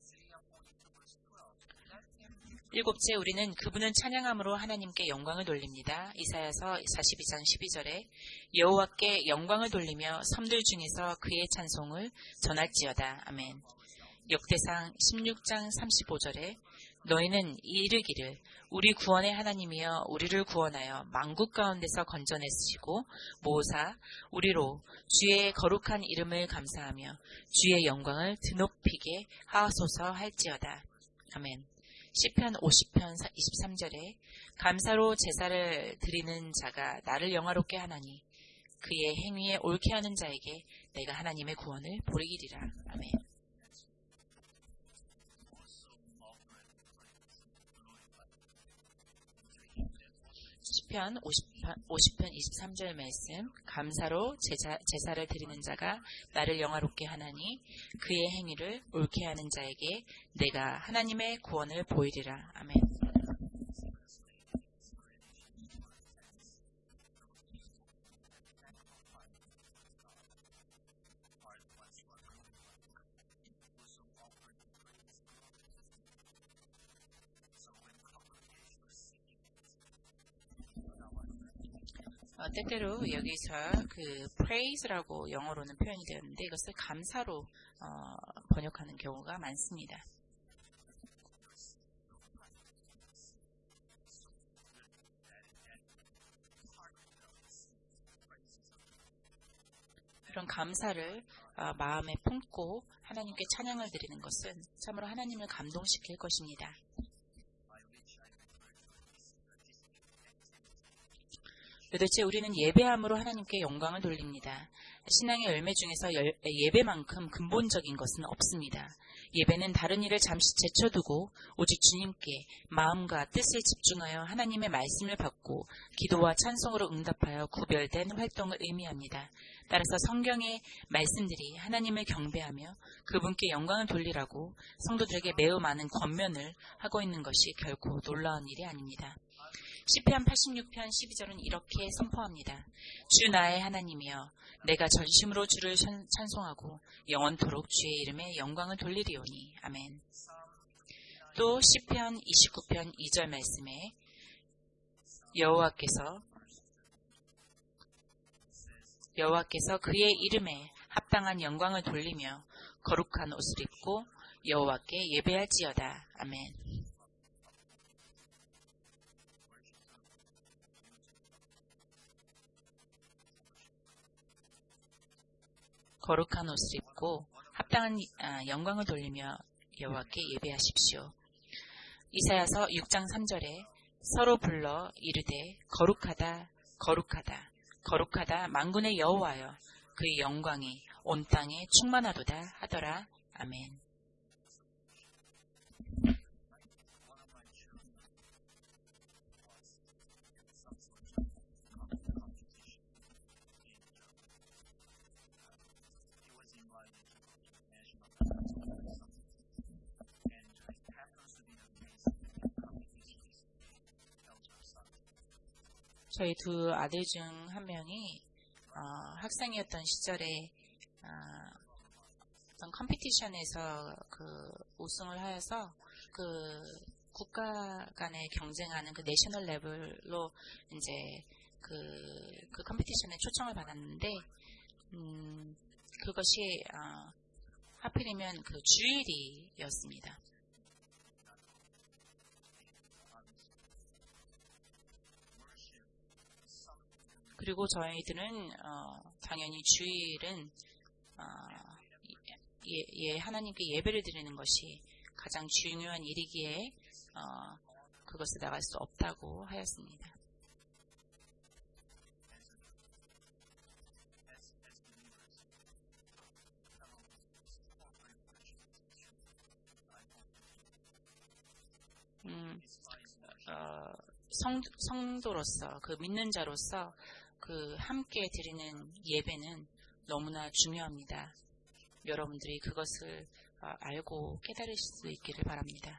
일곱째, 우리는 그분을 찬양함으로 하나님께 영광을 돌립니다. 이사야서 42장 12절에 여호와께 영광을 돌리며 섬들 중에서 그의 찬송을 전할지어다. 아멘. 역대상 16장 35절에 너희는 이르기를 우리 구원의 하나님이여 우리를 구원하여 만국 가운데서 건져내시고 모사 우리로 주의 거룩한 이름을 감사하며 주의 영광을 드높이게 하소서 할지어다. 아멘. 시편 50편 23절에 감사로 제사를 드리는 자가 나를 영화롭게 하나니 그의 행위에 옳게 하는 자에게 내가 하나님의 구원을 보이리라. 아멘. 시편 50편 23절 말씀 감사로 제사를 드리는 자가 나를 영화롭게 하나니 그의 행위를 옳게 하는 자에게 내가 하나님의 구원을 보이리라. 아멘. 때때로 여기서 그 praise라고 영어로는 표현이 되었는데 이것을 감사로 번역하는 경우가 많습니다. 그런 감사를 마음에 품고 하나님께 찬양을 드리는 것은 참으로 하나님을 감동시킬 것입니다. 여덟째, 우리는 예배함으로 하나님께 영광을 돌립니다. 신앙의 열매 중에서 예배만큼 근본적인 것은 없습니다. 예배는 다른 일을 잠시 제쳐두고 오직 주님께 마음과 뜻을 집중하여 하나님의 말씀을 받고 기도와 찬송으로 응답하여 구별된 활동을 의미합니다. 따라서 성경의 말씀들이 하나님을 경배하며 그분께 영광을 돌리라고 성도들에게 매우 많은 권면을 하고 있는 것이 결코 놀라운 일이 아닙니다. 시편 86편 12절은 이렇게 선포합니다. 주 나의 하나님이여 내가 전심으로 주를 찬송하고 영원토록 주의 이름에 영광을 돌리리오니. 아멘. 또 시편 29편 2절 말씀에 여호와께서 그의 이름에 합당한 영광을 돌리며 거룩한 옷을 입고 여호와께 예배할지어다. 아멘. 거룩한 옷을 입고 합당한 영광을 돌리며 여호와께 예배하십시오. 이사야서 6장 3절에 서로 불러 이르되 거룩하다 거룩하다 거룩하다 만군의 여호와여 그의 영광이 온 땅에 충만하도다 하더라. 아멘. 저희 두 아들 중 한 명이 학생이었던 시절에 어떤 컴피티션에서 그 우승을 하여서 그 국가 간에 경쟁하는 그 내셔널 레벨로 이제 그 컴피티션에 초청을 받았는데 그것이 하필이면 그 주일이었습니다. 그리고 저희들은 당연히 주일은 하나님께 예배를 드리는 것이 가장 중요한 일이기에 그것을 나갈 수 없다고 하였습니다. 성도로서 그 믿는 자로서 그 함께 드리는 예배는 너무나 중요합니다. 여러분들이 그것을 알고 깨달으실 수 있기를 바랍니다.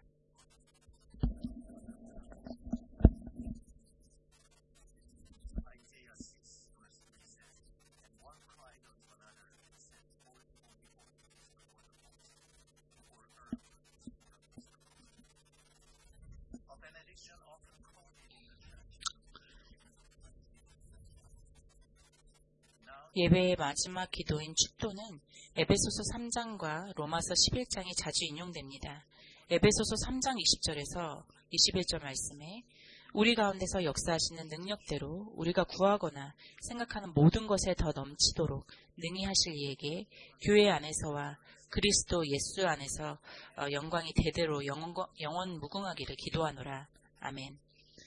예배의 마지막 기도인 축도는 에베소서 3장과 로마서 11장이 자주 인용됩니다. 에베소서 3장 20절에서 21절 말씀에 우리 가운데서 역사하시는 능력대로 우리가 구하거나 생각하는 모든 것에 더 넘치도록 능히 하실 이에게 교회 안에서와 그리스도 예수 안에서 영광이 대대로 영원 무궁하기를 기도하노라. 아멘.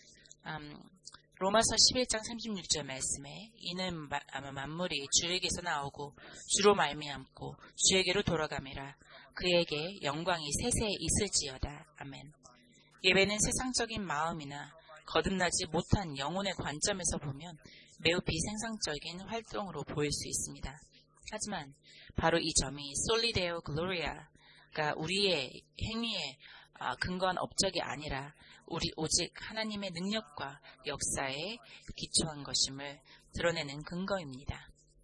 로마서 11장 36절 말씀에 이는 만물이 주에게서 나오고 주로 말미암고 주에게로 돌아가매라. 그에게 영광이 세세 있을지어다. 아멘. 예배는 세상적인 마음이나 거듭나지 못한 영혼의 관점에서 보면 매우 비생산적인 활동으로 보일 수 있습니다. 하지만 바로 이 점이 솔리데오 글로리아가 우리의 행위에 근거한 업적이 아니라 오직 하나님의 능력과 역사에 기초한 것임을 드러내는 근거입니다.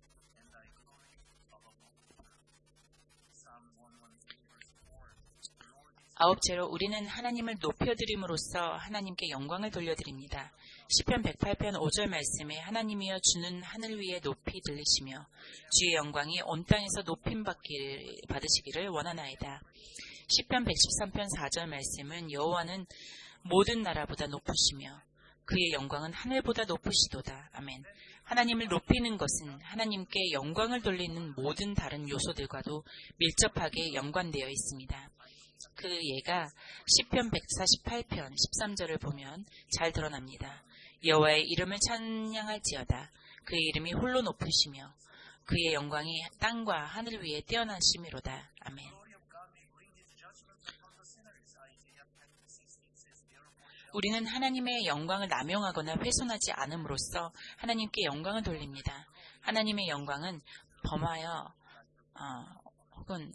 아홉째로 우리는 하나님을 높여드림으로써 하나님께 영광을 돌려드립니다. 시편 108편 5절 말씀에 하나님이여 주는 하늘 위에 높이 들리시며 주의 영광이 온 땅에서 높임 받으시기를 원하나이다. 시편 113편 4절 말씀은 여호와는 모든 나라보다 높으시며 그의 영광은 하늘보다 높으시도다. 아멘. 하나님을 높이는 것은 하나님께 영광을 돌리는 모든 다른 요소들과도 밀접하게 연관되어 있습니다. 그 예가 시편 148편 13절을 보면 잘 드러납니다. 여호와의 이름을 찬양할지어다. 그의 이름이 홀로 높으시며 그의 영광이 땅과 하늘 위에 뛰어나심이로다. 아멘. 우리는 하나님의 영광을 남용하거나 훼손하지 않음으로써 하나님께 영광을 돌립니다. 하나님의 영광은 범하여 혹은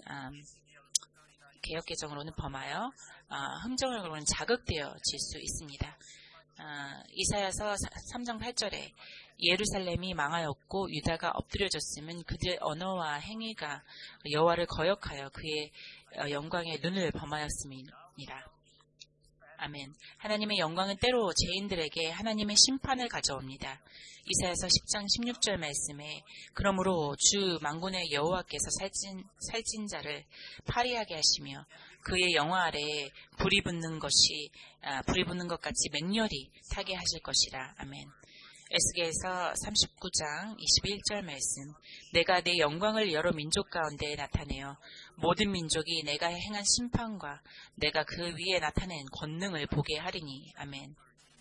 개역개정으로는 범하여 흠정으로는 자극되어질 수 있습니다. 이사야서 3장 8절에 예루살렘이 망하였고 유다가 엎드려졌으면 그들의 언어와 행위가 여호와를 거역하여 그의 영광의 눈을 범하였음이니라. 아멘. 하나님의 영광은 때로 죄인들에게 하나님의 심판을 가져옵니다. 이사야서 10장 16절 말씀에 그러므로 주 만군의 여호와께서 살찐 자를 파리하게 하시며 그의 영화 아래에 불이 붙는 것 같이 맹렬히 타게 하실 것이라. 아멘. 에스겔서 39장 21절 말씀 내가 내 영광을 여러 민족 가운데 나타내어 모든 민족이 내가 행한 심판과 내가 그 위에 나타낸 권능을 보게 하리니. 아멘.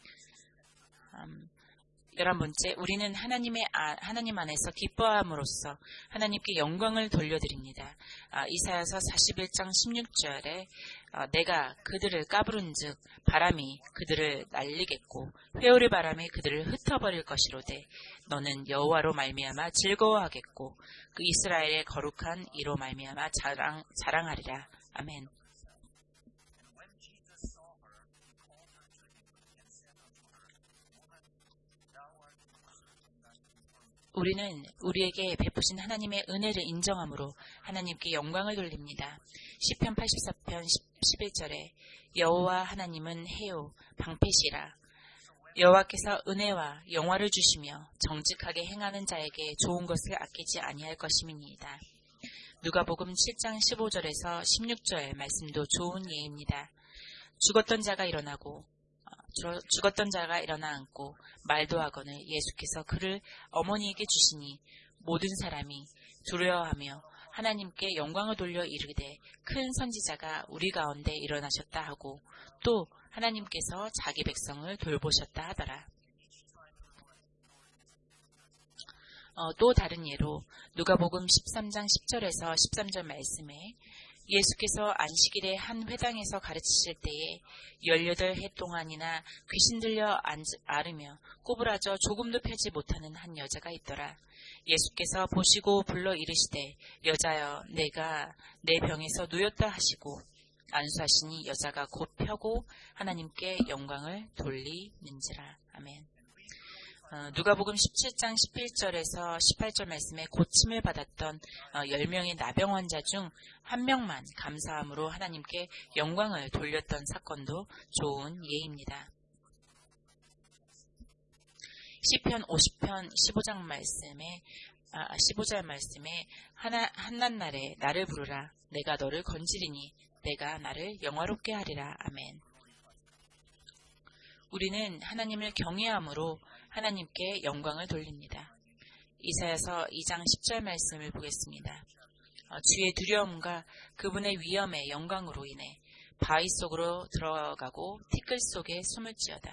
11번째, 우리는 하나님 안에서 기뻐함으로써 하나님께 영광을 돌려드립니다. 이사야서 41장 16절에 내가 그들을 까부른즉 바람이 그들을 날리겠고 회오리 바람이 그들을 흩어버릴 것이로되 너는 여호와로 말미암아 즐거워하겠고 그 이스라엘의 거룩한 이로 말미암아 자랑하리라. 아멘. 우리는 우리에게 베푸신 하나님의 은혜를 인정함으로 하나님께 영광을 돌립니다. 시편 84편 11절에 여호와 하나님은 해요 방패시라. 여호와께서 은혜와 영화를 주시며 정직하게 행하는 자에게 좋은 것을 아끼지 아니할 것임이니이다. 누가복음 7장 15절에서 16절 말씀도 좋은 예입니다. 죽었던 자가 일어나 앉고 말도 하거늘 예수께서 그를 어머니에게 주시니 모든 사람이 두려워하며 하나님께 영광을 돌려 이르되 큰 선지자가 우리 가운데 일어나셨다 하고 또 하나님께서 자기 백성을 돌보셨다 하더라. 또 다른 예로 누가복음 13장 10절에서 13절 말씀에 예수께서 안식일에 한 회당에서 가르치실 때에 18해 동안이나 귀신 들려 앓으며 꼬부라져 조금도 펴지 못하는 한 여자가 있더라. 예수께서 보시고 불러 이르시되 여자여 내가 내 병에서 누였다 하시고 안수하시니 여자가 곧 펴고 하나님께 영광을 돌리는지라. 아멘. 누가복음 17장 11절에서 18절 말씀에 고침을 받았던 10명의 나병 환자 중 한 명만 감사함으로 하나님께 영광을 돌렸던 사건도 좋은 예입니다. 시편 50편 15장 말씀에 15절 말씀에 한낱날에 나를 부르라 내가 너를 건지리니 내가 나를 영화롭게 하리라. 아멘. 우리는 하나님을 경외함으로 하나님께 영광을 돌립니다. 이사야서 2장 10절 말씀을 보겠습니다. 주의 두려움과 그분의 위엄의 영광으로 인해 바위 속으로 들어가고 티끌 속에 숨을지어다.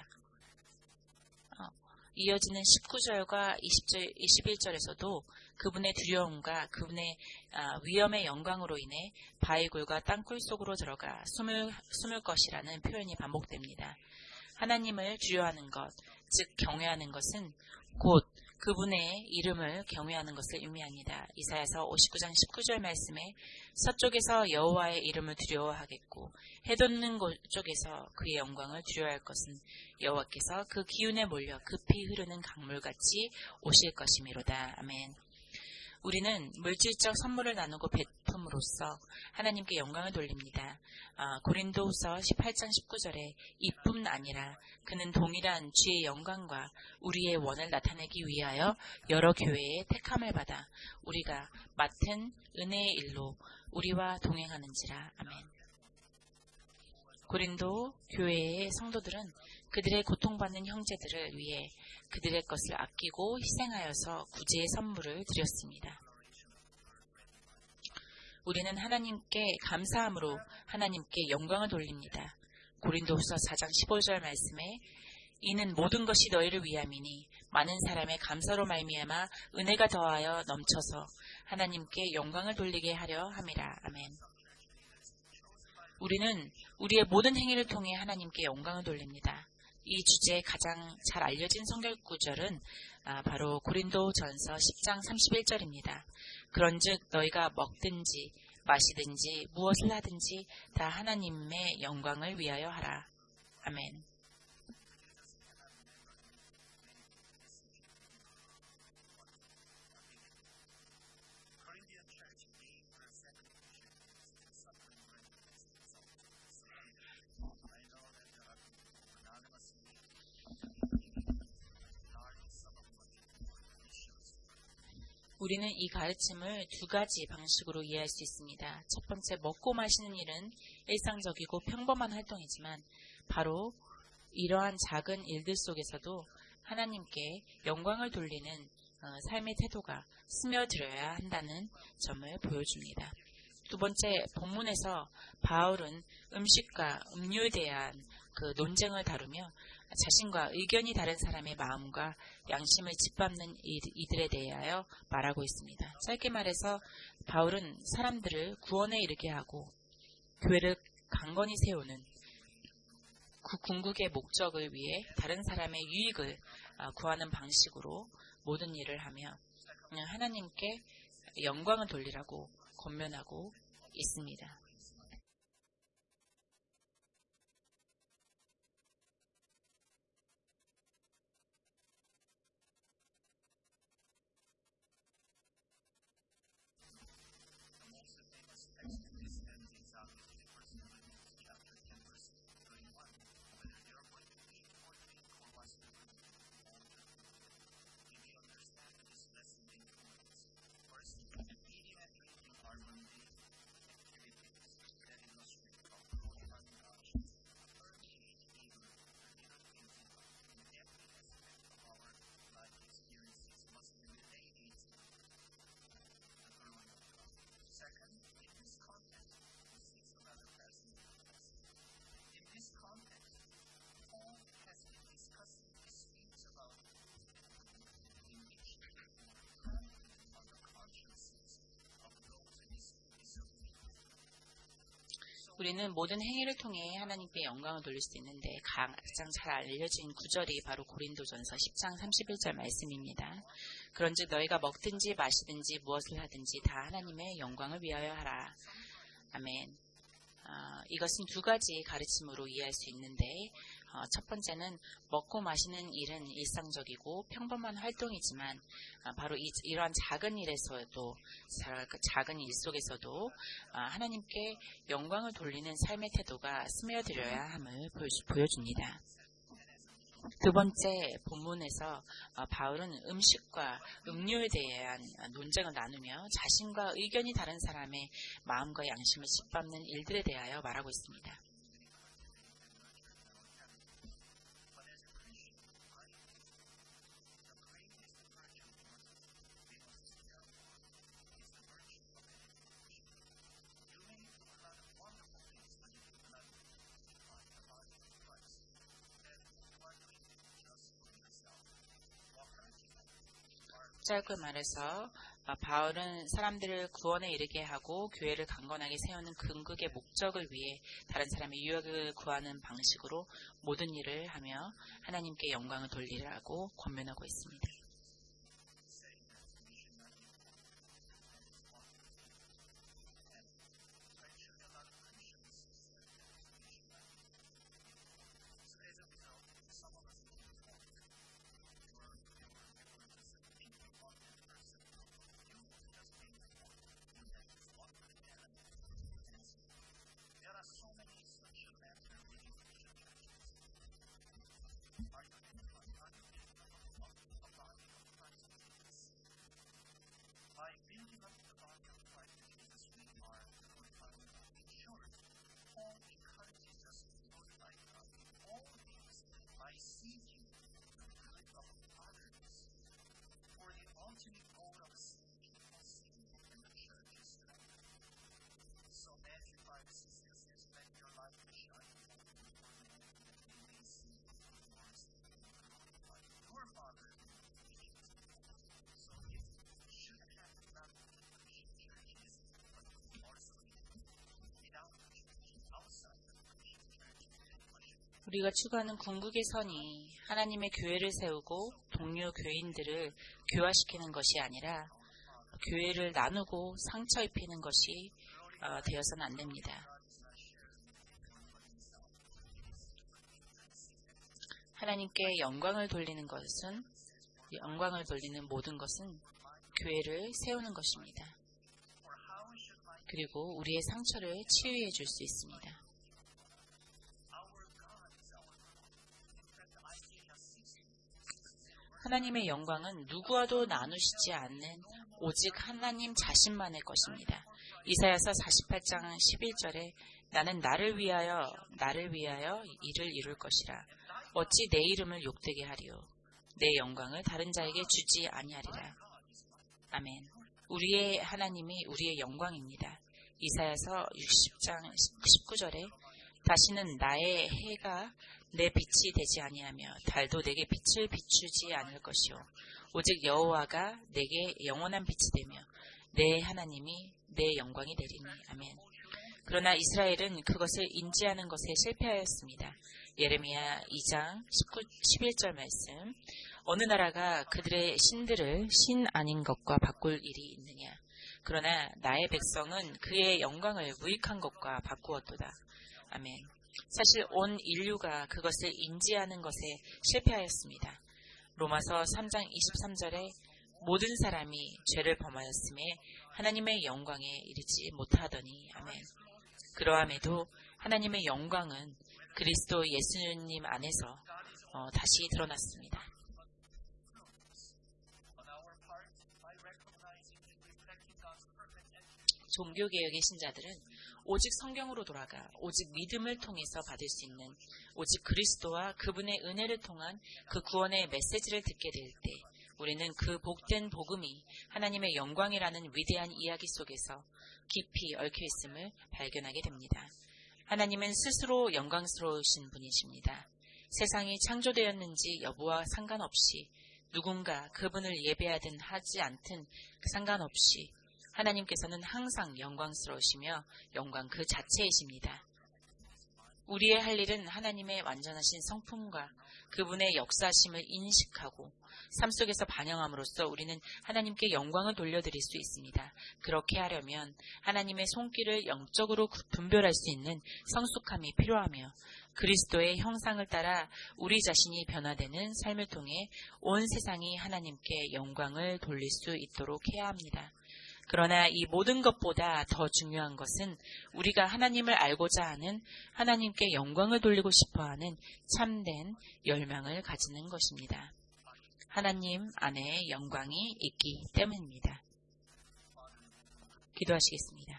이어지는 19절과 20절, 21절에서도 그분의 두려움과 그분의 위엄의 영광으로 인해 바위굴과 땅굴 속으로 들어가 숨을 것이라는 표현이 반복됩니다. 하나님을 두려워하는 것, 즉 경외하는 것은 곧 그분의 이름을 경외하는 것을 의미합니다. 이사야서 59장 19절 말씀에 서쪽에서 여호와의 이름을 두려워하겠고 해돋는 쪽에서 그의 영광을 두려워할 것은 여호와께서 그 기운에 몰려 급히 흐르는 강물같이 오실 것이미로다. 아멘. 우리는 물질적 선물을 나누고 베품으로써 하나님께 영광을 돌립니다. 고린도후서 18장 19절에 이뿐 아니라 그는 동일한 주의 영광과 우리의 원을 나타내기 위하여 여러 교회의 택함을 받아 우리가 맡은 은혜의 일로 우리와 동행하는지라. 아멘. 고린도 교회의 성도들은 그들의 고통받는 형제들을 위해 그들의 것을 아끼고 희생하여서 구제의 선물을 드렸습니다. 우리는 하나님께 감사함으로 하나님께 영광을 돌립니다. 고린도후서 4장 15절 말씀에 이는 모든 것이 너희를 위함이니 많은 사람의 감사로 말미암아 은혜가 더하여 넘쳐서 하나님께 영광을 돌리게 하려 함이라. 아멘. 우리는 우리의 모든 행위를 통해 하나님께 영광을 돌립니다. 이 주제에 가장 잘 알려진 성경 구절은 바로 고린도전서 10장 31절입니다. 그런즉 너희가 먹든지 마시든지 무엇을 하든지 다 하나님의 영광을 위하여 하라. 아멘. 우리는 이 가르침을 두 가지 방식으로 이해할 수 있습니다. 첫 번째, 먹고 마시는 일은 일상적이고 평범한 활동이지만 바로 이러한 작은 일들 속에서도 하나님께 영광을 돌리는 삶의 태도가 스며들어야 한다는 점을 보여줍니다. 두 번째, 본문에서 바울은 음식과 음료에 대한 그 논쟁을 다루며 자신과 의견이 다른 사람의 마음과 양심을 짓밟는 이들에 대하여 말하고 있습니다. 짧게 말해서 바울은 사람들을 구원에 이르게 하고 교회를 강건히 세우는 그 궁극의 목적을 위해 다른 사람의 유익을 구하는 방식으로 모든 일을 하며 하나님께 영광을 돌리라고 권면하고 있습니다. 우리는 모든 행위를 통해 하나님께 영광을 돌릴 수 있는데 가장 잘 알려진 구절이 바로 고린도전서 10장 31절 말씀입니다. 그런즉 너희가 먹든지 마시든지 무엇을 하든지 다 하나님의 영광을 위하여 하라. 아멘. 이것은 두 가지 가르침으로 이해할 수 있는데 첫 번째는 먹고 마시는 일은 일상적이고 평범한 활동이지만 바로 이러한 작은 일에서도 작은 일 속에서도 하나님께 영광을 돌리는 삶의 태도가 스며들어야 함을 보여줍니다. 두 번째 본문에서 바울은 음식과 음료에 대한 논쟁을 나누며 자신과 의견이 다른 사람의 마음과 양심을 짓밟는 일들에 대하여 말하고 있습니다. 짧게 말해서 바울은 사람들을 구원에 이르게 하고 교회를 강건하게 세우는 궁극의 목적을 위해 다른 사람의 유익을 구하는 방식으로 모든 일을 하며 하나님께 영광을 돌리라고 권면하고 있습니다. 우리가 추구하는 궁극의 선이 하나님의 교회를 세우고 동료 교인들을 교화시키는 것이 아니라 교회를 나누고 상처 입히는 것이 되어서는 안 됩니다. 하나님께 영광을 돌리는 모든 것은 교회를 세우는 것입니다. 그리고 우리의 상처를 치유해 줄 수 있습니다. 하나님의 영광은 누구와도 나누시지 않는 오직 하나님 자신만의 것입니다. 이사야서 48장 11절에 나는 나를 위하여 일을 이룰 것이라. 어찌 내 이름을 욕되게 하리요. 내 영광을 다른 자에게 주지 아니하리라. 아멘. 우리의 하나님이 우리의 영광입니다. 이사야서 60장 19절에 다시는 나의 해가 내 빛이 되지 아니하며 달도 내게 빛을 비추지 않을 것이요 오직 여호와가 내게 영원한 빛이 되며 내 하나님이 내 영광이 되리니. 아멘. 그러나 이스라엘은 그것을 인지하는 것에 실패하였습니다. 예레미야 2장 11절 말씀. 어느 나라가 그들의 신들을 신 아닌 것과 바꿀 일이 있느냐. 그러나 나의 백성은 그의 영광을 무익한 것과 바꾸었도다. 아멘. 사실 온 인류가 그것을 인지하는 것에 실패하였습니다. 로마서 3장 23절에 모든 사람이 죄를 범하였음에 하나님의 영광에 이르지 못하더니. 아멘. 그러함에도 하나님의 영광은 그리스도 예수님 안에서 다시 드러났습니다. 종교개혁의 신자들은 오직 성경으로 돌아가 오직 믿음을 통해서 받을 수 있는 오직 그리스도와 그분의 은혜를 통한 그 구원의 메시지를 듣게 될 때 우리는 그 복된 복음이 하나님의 영광이라는 위대한 이야기 속에서 깊이 얽혀 있음을 발견하게 됩니다. 하나님은 스스로 영광스러우신 분이십니다. 세상이 창조되었는지 여부와 상관없이 누군가 그분을 예배하든 하지 않든 상관없이 하나님께서는 항상 영광스러우시며 영광 그 자체이십니다. 우리의 할 일은 하나님의 완전하신 성품과 그분의 역사심을 인식하고 삶 속에서 반영함으로써 우리는 하나님께 영광을 돌려드릴 수 있습니다. 그렇게 하려면 하나님의 손길을 영적으로 분별할 수 있는 성숙함이 필요하며 그리스도의 형상을 따라 우리 자신이 변화되는 삶을 통해 온 세상이 하나님께 영광을 돌릴 수 있도록 해야 합니다. 그러나 이 모든 것보다 더 중요한 것은 우리가 하나님을 알고자 하는 하나님께 영광을 돌리고 싶어하는 참된 열망을 가지는 것입니다. 하나님 안에 영광이 있기 때문입니다. 기도하시겠습니다.